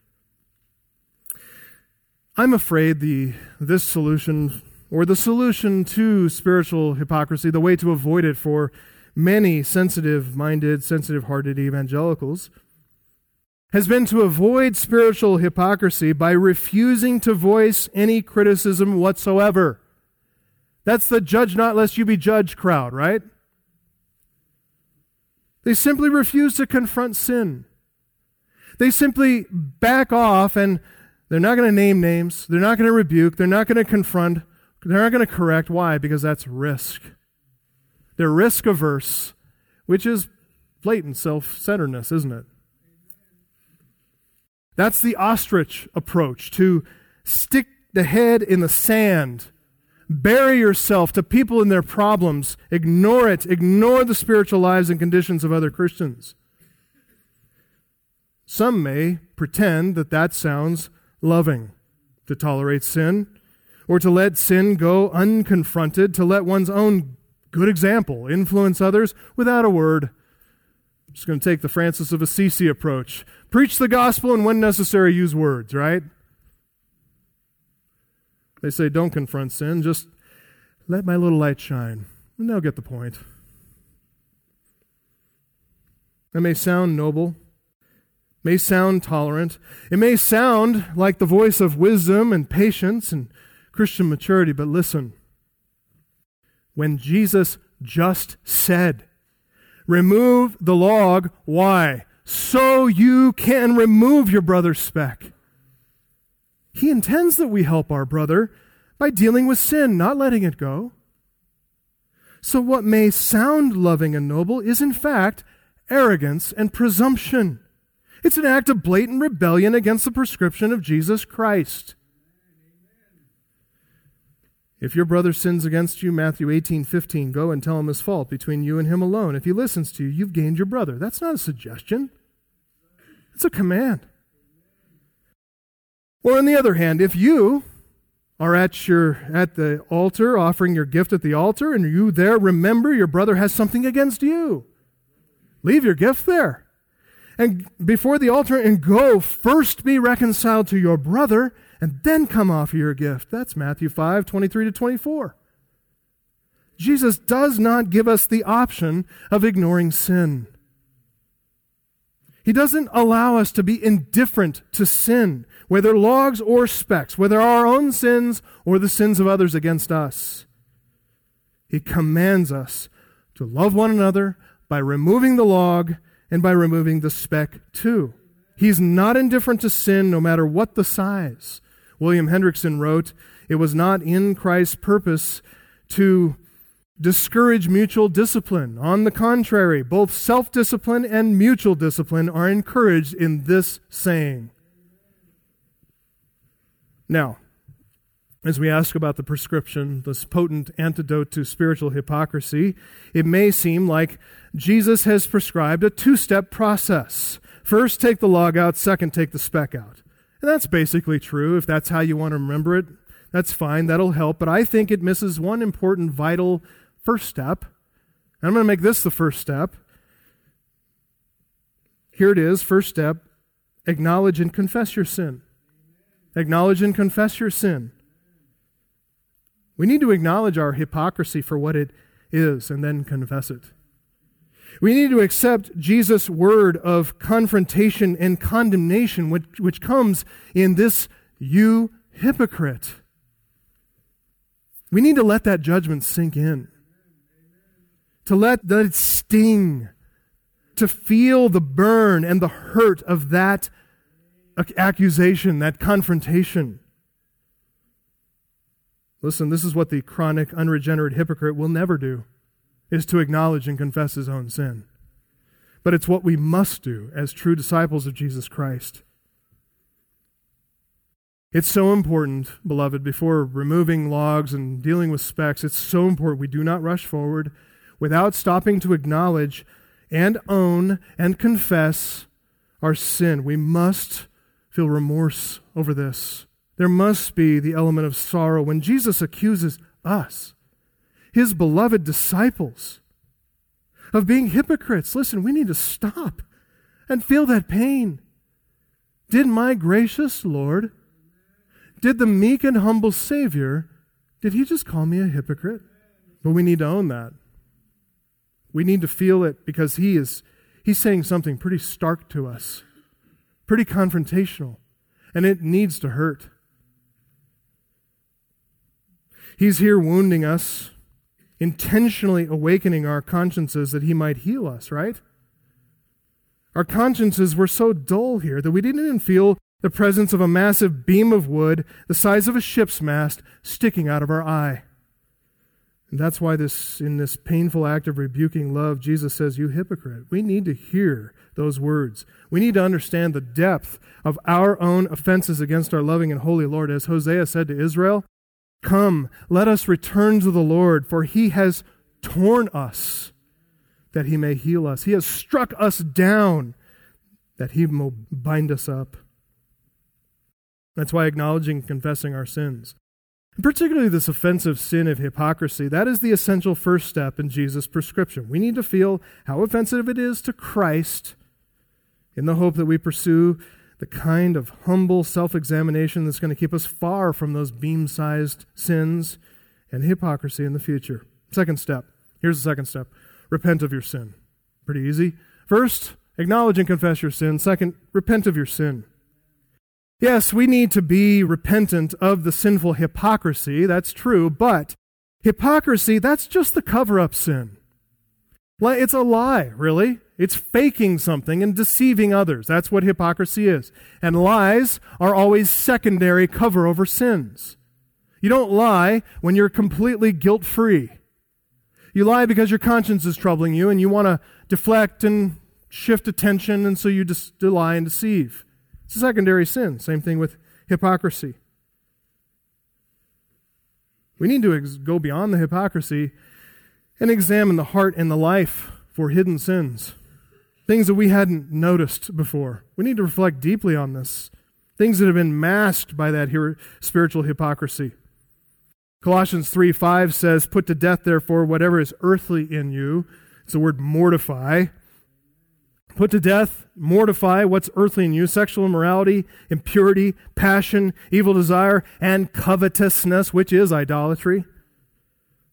I'm afraid the this solution, or the solution to spiritual hypocrisy, the way to avoid it for many sensitive-minded, sensitive-hearted evangelicals, has been to avoid spiritual hypocrisy by refusing to voice any criticism whatsoever. That's the judge not lest you be judged crowd, right? They simply refuse to confront sin. They simply back off, and they're not going to name names. They're not going to rebuke. They're not going to confront. They're not going to correct. Why? Because that's risk. They're risk-averse, which is blatant self-centeredness, isn't it? That's the ostrich approach, to stick the head in the sand, bury yourself to people and their problems, ignore it, ignore the spiritual lives and conditions of other Christians. Some may pretend that that sounds loving, to tolerate sin, or to let sin go unconfronted, to let one's own good example influence others without a word. I'm just going to take the Francis of Assisi approach. Preach the gospel and when necessary use words, right? They say don't confront sin, just let my little light shine. And they'll get the point. It may sound noble, may sound tolerant. It may sound like the voice of wisdom and patience and Christian maturity, but listen. When Jesus just said, remove the log, why? So you can remove your brother's speck. He intends that we help our brother by dealing with sin, not letting it go. So what may sound loving and noble is in fact arrogance and presumption. It's an act of blatant rebellion against the prescription of Jesus Christ. If your brother sins against you, Matthew eighteen fifteen, go and tell him his fault between you and him alone. If he listens to you, you've gained your brother. That's not a suggestion. It's a command. Or on the other hand, if you are at your at the altar offering your gift at the altar and you there remember your brother has something against you, leave your gift there. And before the altar and go first be reconciled to your brother and then come offer your gift. That's Matthew five, twenty-three to twenty-four. Jesus does not give us the option of ignoring sin. He doesn't allow us to be indifferent to sin, whether logs or specks, whether our own sins or the sins of others against us. He commands us to love one another by removing the log and by removing the speck too. He's not indifferent to sin, no matter what the size. William Hendrickson wrote, "It was not in Christ's purpose to discourage mutual discipline. On the contrary, both self-discipline and mutual discipline are encouraged in this saying." Now, as we ask about the prescription, this potent antidote to spiritual hypocrisy, it may seem like Jesus has prescribed a two-step process. First, take the log out. Second, take the speck out. And that's basically true. If that's how you want to remember it, that's fine. That'll help. But I think it misses one important, vital first step. And I'm going to make this the first step. Here it is, first step. Acknowledge and confess your sin. Acknowledge and confess your sin. We need to acknowledge our hypocrisy for what it is and then confess it. We need to accept Jesus' word of confrontation and condemnation, which, which comes in this, "You hypocrite." We need to let that judgment sink in. To let, let it sting. To feel the burn and the hurt of that accusation, that confrontation. Listen, this is what the chronic, unregenerate hypocrite will never do, is to acknowledge and confess his own sin. But it's what we must do as true disciples of Jesus Christ. It's so important, beloved, before removing logs and dealing with specks, it's so important we do not rush forward without stopping to acknowledge and own and confess our sin. We must feel remorse over this. There must be the element of sorrow. When Jesus accuses us, his beloved disciples, of being hypocrites, listen, we need to stop and feel that pain. Did my gracious Lord, did the meek and humble Savior, did he just call me a hypocrite? But we need to own that. We need to feel it because he is he's saying something pretty stark to us, pretty confrontational, and it needs to hurt. He's here wounding us, intentionally awakening our consciences that he might heal us, right? Our consciences were so dull here that we didn't even feel the presence of a massive beam of wood the size of a ship's mast sticking out of our eye. And that's why this, in this painful act of rebuking love, Jesus says, "You hypocrite." We need to hear those words. We need to understand the depth of our own offenses against our loving and holy Lord. As Hosea said to Israel, "Come, let us return to the Lord, for he has torn us, that he may heal us. He has struck us down, that he will bind us up." That's why acknowledging and confessing our sins, and particularly this offensive sin of hypocrisy, that is the essential first step in Jesus' prescription. We need to feel how offensive it is to Christ in the hope that we pursue the kind of humble self-examination that's going to keep us far from those beam-sized sins and hypocrisy in the future. Second step. Here's the second step. Repent of your sin. Pretty easy. First, acknowledge and confess your sin. Second, repent of your sin. Yes, we need to be repentant of the sinful hypocrisy. That's true. But hypocrisy, that's just the cover-up sin. It's a lie, really. It's faking something and deceiving others. That's what hypocrisy is. And lies are always secondary cover-over sins. You don't lie when you're completely guilt-free. You lie because your conscience is troubling you and you want to deflect and shift attention, and so you just lie and deceive. It's a secondary sin. Same thing with hypocrisy. We need to ex- go beyond the hypocrisy and examine the heart and the life for hidden sins. Things that we hadn't noticed before. We need to reflect deeply on this. Things that have been masked by that here spiritual hypocrisy. Colossians three five says, "Put to death, therefore, whatever is earthly in you." It's the word mortify. Put to death, mortify what's earthly in you: sexual immorality, impurity, passion, evil desire, and covetousness, which is idolatry.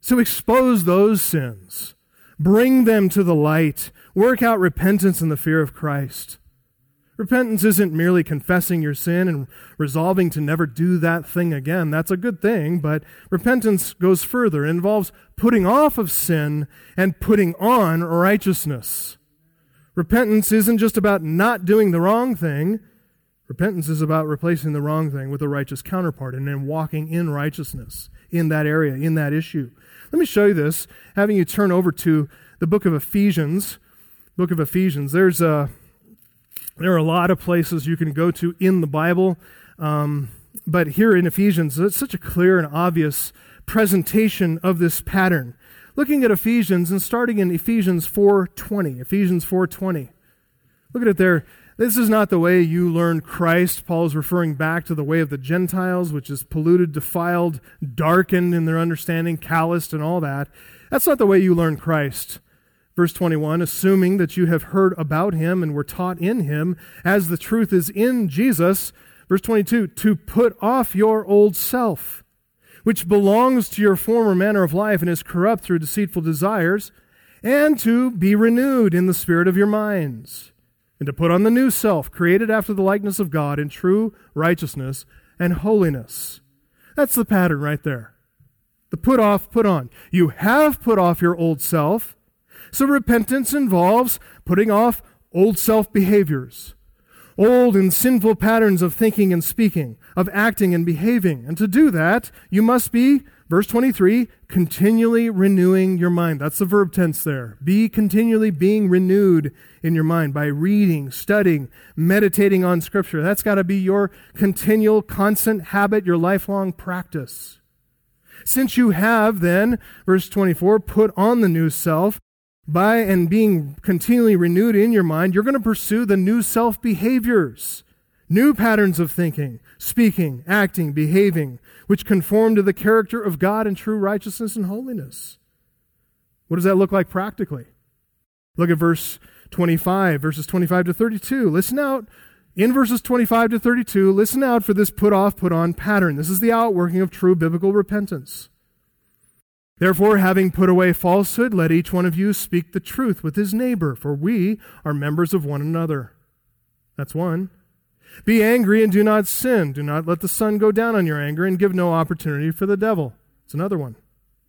So expose those sins. Bring them to the light. Work out repentance in the fear of Christ. Repentance isn't merely confessing your sin and resolving to never do that thing again. That's a good thing, but repentance goes further. It involves putting off of sin and putting on righteousness. Repentance isn't just about not doing the wrong thing. Repentance is about replacing the wrong thing with a righteous counterpart and then walking in righteousness in that area, in that issue. Let me show you this, having you turn over to the book of Ephesians. Book of Ephesians. There's a, there are a lot of places you can go to in the Bible, um, but here in Ephesians, it's such a clear and obvious presentation of this pattern. Looking at Ephesians and starting in Ephesians four twenty. Ephesians four twenty. Look at it there. This is not the way you learn Christ. Paul is referring back to the way of the Gentiles, which is polluted, defiled, darkened in their understanding, calloused, and all that. That's not the way you learn Christ. Verse twenty-one, assuming that you have heard about him and were taught in him, as the truth is in Jesus. Verse twenty-two, to put off your old self, which belongs to your former manner of life and is corrupt through deceitful desires, and to be renewed in the spirit of your minds, and to put on the new self, created after the likeness of God in true righteousness and holiness. That's the pattern right there. The put off, put on. You have put off your old self. So repentance involves putting off old self behaviors, old and sinful patterns of thinking and speaking, of acting and behaving. And to do that, you must be, verse twenty-three, continually renewing your mind. That's the verb tense there. Be continually being renewed in your mind by reading, studying, meditating on Scripture. That's got to be your continual, constant habit, your lifelong practice. Since you have then, verse twenty-four, put on the new self, by and being continually renewed in your mind, you're going to pursue the new self behaviors, new patterns of thinking, speaking, acting, behaving, which conform to the character of God in true righteousness and holiness. What does that look like practically? Look at verse twenty-five, verses twenty-five to thirty-two. Listen out. In verses twenty-five to thirty-two, listen out for this put off, put on pattern. This is the outworking of true biblical repentance. Therefore, having put away falsehood, let each one of you speak the truth with his neighbor, for we are members of one another. That's one. Be angry and do not sin. Do not let the sun go down on your anger and give no opportunity for the devil. It's another one.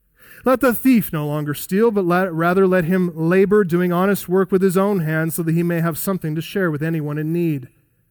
Let the thief no longer steal, but let, rather let him labor, doing honest work with his own hands, so that he may have something to share with anyone in need.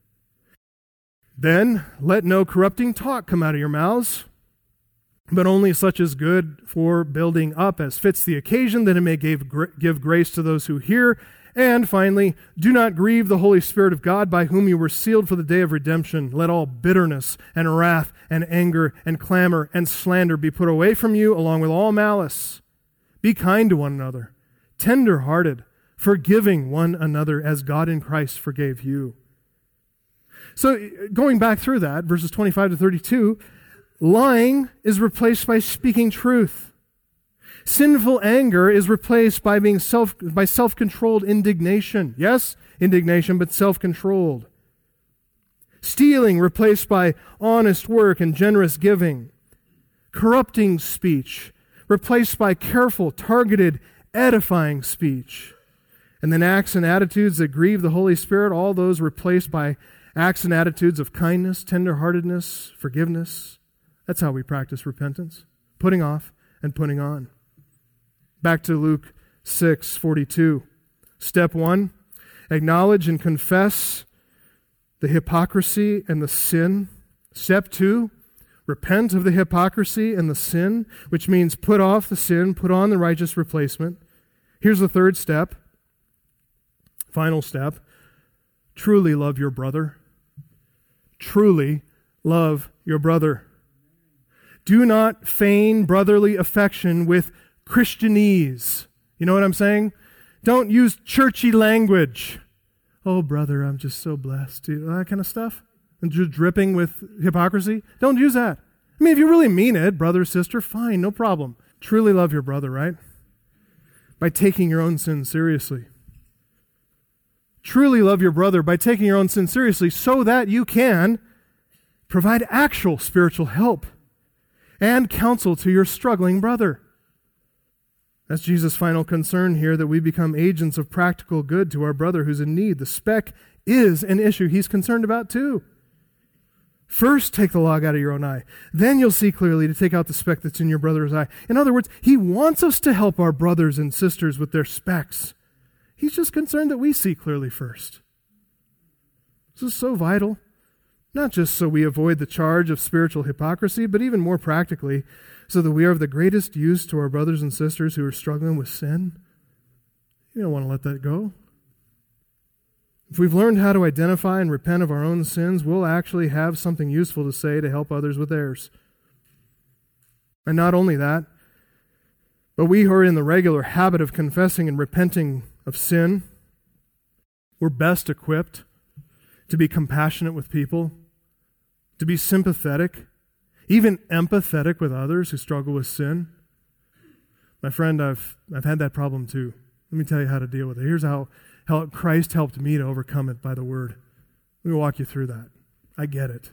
Then let no corrupting talk come out of your mouths, but only such as good for building up as fits the occasion, that it may give, give grace to those who hear. And finally, do not grieve the Holy Spirit of God, by whom you were sealed for the day of redemption. Let all bitterness and wrath and anger and clamor and slander be put away from you, along with all malice. Be kind to one another, tender-hearted, forgiving one another as God in Christ forgave you. So going back through that, verses twenty-five to thirty-two, lying is replaced by speaking truth. Sinful anger is replaced by being self by self-controlled indignation. Yes, indignation, but self-controlled. Stealing replaced by honest work and generous giving. Corrupting speech replaced by careful, targeted, edifying speech. And then acts and attitudes that grieve the Holy Spirit, all those replaced by acts and attitudes of kindness, tenderheartedness, forgiveness. That's how we practice repentance. Putting off and putting on. Back to Luke six forty-two. Step one, acknowledge and confess the hypocrisy and the sin. Step two, repent of the hypocrisy and the sin, which means put off the sin, put on the righteous replacement. Here's the third step, final step. Truly love your brother. Truly love your brother. Do not feign brotherly affection with Christianese. You know what I'm saying? Don't use churchy language. Oh, brother, I'm just so blessed. That kind of stuff. And just dripping with hypocrisy. Don't use that. I mean, if you really mean it, brother, sister, fine, no problem. Truly love your brother, right? By taking your own sin seriously. Truly love your brother by taking your own sin seriously, so that you can provide actual spiritual help and counsel to your struggling brother. That's Jesus' final concern here, that we become agents of practical good to our brother who's in need. The speck is an issue he's concerned about too. First, take the log out of your own eye. Then you'll see clearly to take out the speck that's in your brother's eye. In other words, he wants us to help our brothers and sisters with their specks. He's just concerned that we see clearly first. This is so vital, not just so we avoid the charge of spiritual hypocrisy, but even more practically, so that we are of the greatest use to our brothers and sisters who are struggling with sin. You don't want to let that go. If we've learned how to identify and repent of our own sins, we'll actually have something useful to say to help others with theirs. And not only that, but we who are in the regular habit of confessing and repenting of sin, we're best equipped to be compassionate with people, to be sympathetic, even empathetic with others who struggle with sin. My friend, I've I've had that problem too. Let me tell you how to deal with it. Here's how, how Christ helped me to overcome it by the Word. Let me walk you through that. I get it.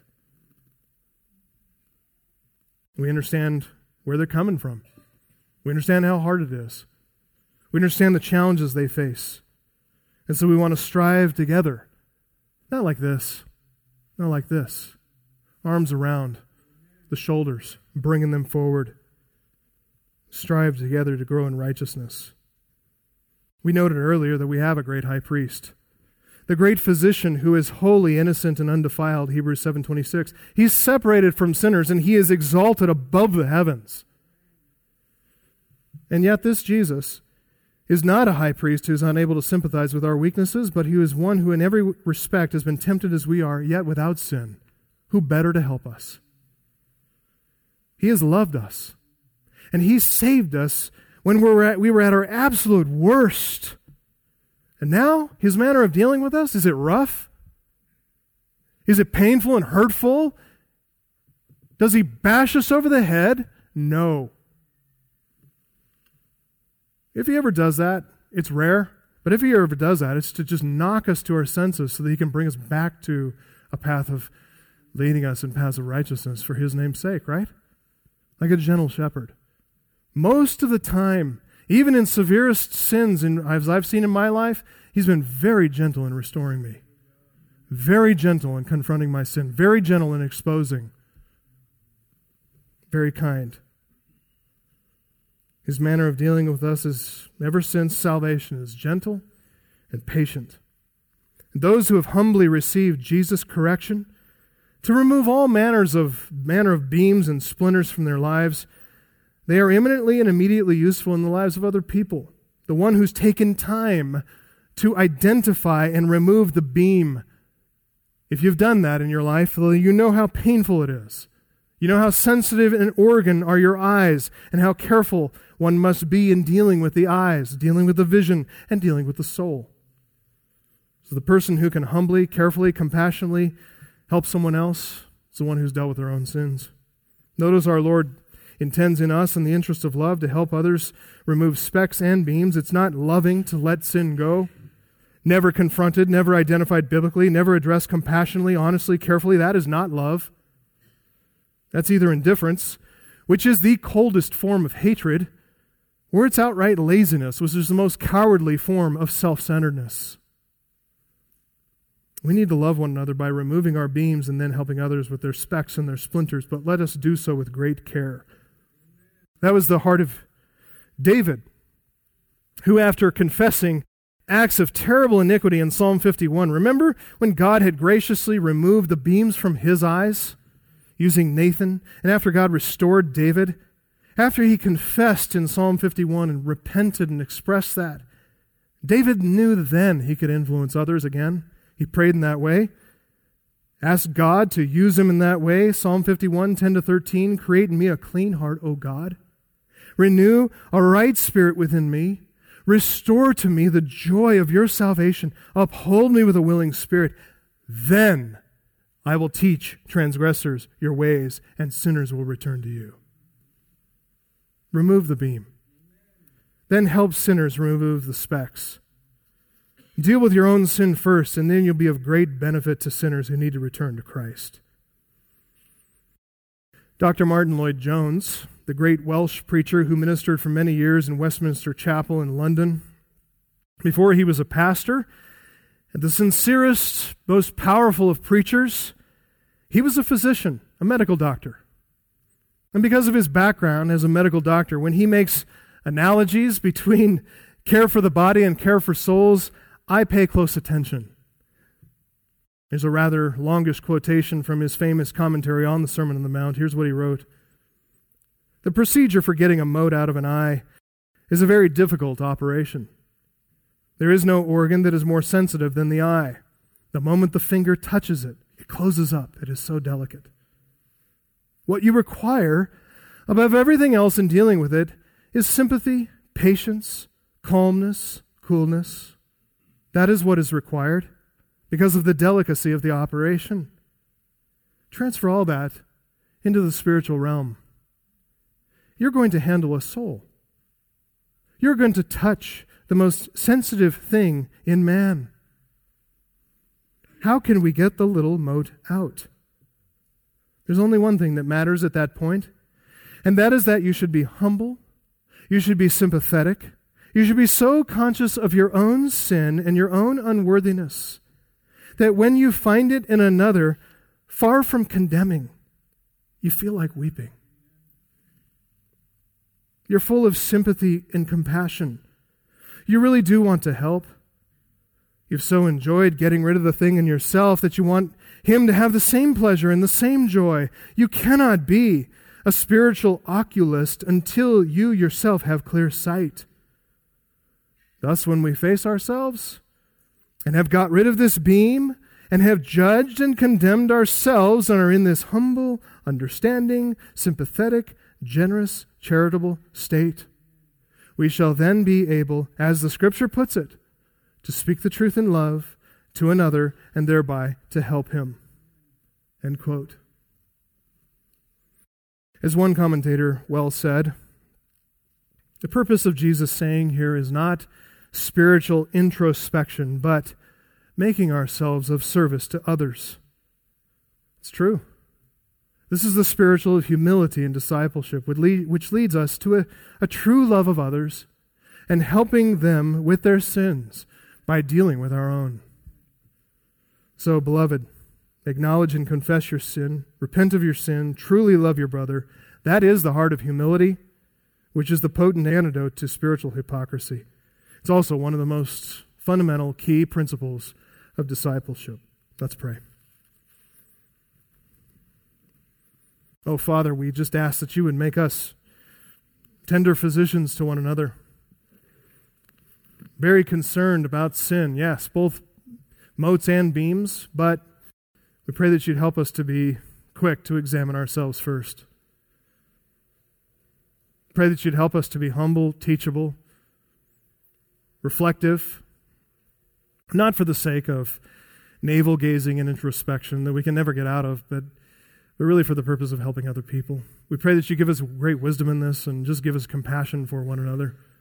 We understand where they're coming from. We understand how hard it is. We understand the challenges they face. And so we want to strive together. Not like this. Not like this. Arms around the shoulders, bringing them forward. Strive together to grow in righteousness. We noted earlier that we have a great high priest, the great physician who is holy, innocent, and undefiled, Hebrews seven twenty-six. He's separated from sinners and he is exalted above the heavens. And yet this Jesus is not a high priest who is unable to sympathize with our weaknesses, but he is one who in every respect has been tempted as we are, yet without sin. Who better to help us? He has loved us, and he saved us when we were at, we were at our absolute worst. And now, his manner of dealing with us, is it rough? Is it painful and hurtful? Does he bash us over the head? No. If he ever does that, it's rare, but if he ever does that, it's to just knock us to our senses so that he can bring us back to a path of leading us in paths of righteousness for his name's sake, right? Like a gentle shepherd. Most of the time, even in severest sins, in, as I've seen in my life, he's been very gentle in restoring me. Very gentle in confronting my sin. Very gentle in exposing. Very kind. His manner of dealing with us is, ever since salvation, is gentle and patient. And those who have humbly received Jesus' correction, to remove all manners of manner of beams and splinters from their lives, they are eminently and immediately useful in the lives of other people. The one who's taken time to identify and remove the beam. If you've done that in your life, you know how painful it is. You know how sensitive an organ are your eyes, and how careful one must be in dealing with the eyes, dealing with the vision, and dealing with the soul. So the person who can humbly, carefully, compassionately help someone else is the one who's dealt with their own sins. Notice our Lord intends in us, in the interest of love, to help others remove specks and beams. It's not loving to let sin go. Never confronted, never identified biblically, never addressed compassionately, honestly, carefully. That is not love. That's either indifference, which is the coldest form of hatred, or it's outright laziness, which is the most cowardly form of self-centeredness. We need to love one another by removing our beams and then helping others with their specks and their splinters, but let us do so with great care. That was the heart of David, who after confessing acts of terrible iniquity in Psalm fifty-one, remember when God had graciously removed the beams from his eyes using Nathan, and after God restored David, after he confessed in Psalm fifty-one and repented and expressed that, David knew then he could influence others again. He prayed in that way, asked God to use him in that way. Psalm fifty-one, ten to thirteen, create in me a clean heart, O God. Renew a right spirit within me. Restore to me the joy of your salvation. Uphold me with a willing spirit. Then I will teach transgressors your ways, and sinners will return to you. Remove the beam. Then help sinners remove the specks. Deal with your own sin first, and then you'll be of great benefit to sinners who need to return to Christ. Doctor Martin Lloyd-Jones, the great Welsh preacher who ministered for many years in Westminster Chapel in London. Before he was a pastor, and the sincerest, most powerful of preachers, he was a physician, a medical doctor. And because of his background as a medical doctor, when he makes analogies between care for the body and care for souls, I pay close attention. There's a rather longish quotation from his famous commentary on the Sermon on the Mount. Here's what he wrote. The procedure for getting a mote out of an eye is a very difficult operation. There is no organ that is more sensitive than the eye. The moment the finger touches it, it closes up. It is so delicate. What you require, above everything else in dealing with it, is sympathy, patience, calmness, coolness. That is what is required because of the delicacy of the operation. Transfer all that into the spiritual realm. You're going to handle a soul. You're going to touch the most sensitive thing in man. How can we get the little mote out? There's only one thing that matters at that point, and that is that you should be humble, you should be sympathetic, you should be so conscious of your own sin and your own unworthiness that when you find it in another, far from condemning, you feel like weeping. You're full of sympathy and compassion. You really do want to help. You've so enjoyed getting rid of the thing in yourself that you want him to have the same pleasure and the same joy. You cannot be a spiritual oculist until you yourself have clear sight. Thus, when we face ourselves and have got rid of this beam and have judged and condemned ourselves and are in this humble, understanding, sympathetic, generous, charitable state, we shall then be able, as the Scripture puts it, to speak the truth in love to another and thereby to help him. End quote. As one commentator well said, the purpose of Jesus' saying here is not spiritual introspection, but making ourselves of service to others. It's true. This is the spiritual humility and discipleship, which leads us to a, a true love of others and helping them with their sins by dealing with our own. So, beloved, acknowledge and confess your sin, repent of your sin, truly love your brother. That is the heart of humility, which is the potent antidote to spiritual hypocrisy. It's also one of the most fundamental key principles of discipleship. Let's pray. Oh, Father, we just ask that you would make us tender physicians to one another. Very concerned about sin, yes, both motes and beams, but we pray that you'd help us to be quick to examine ourselves first. Pray that you'd help us to be humble, teachable, reflective, not for the sake of navel-gazing and introspection that we can never get out of, but but really for the purpose of helping other people. We pray that you give us great wisdom in this and just give us compassion for one another.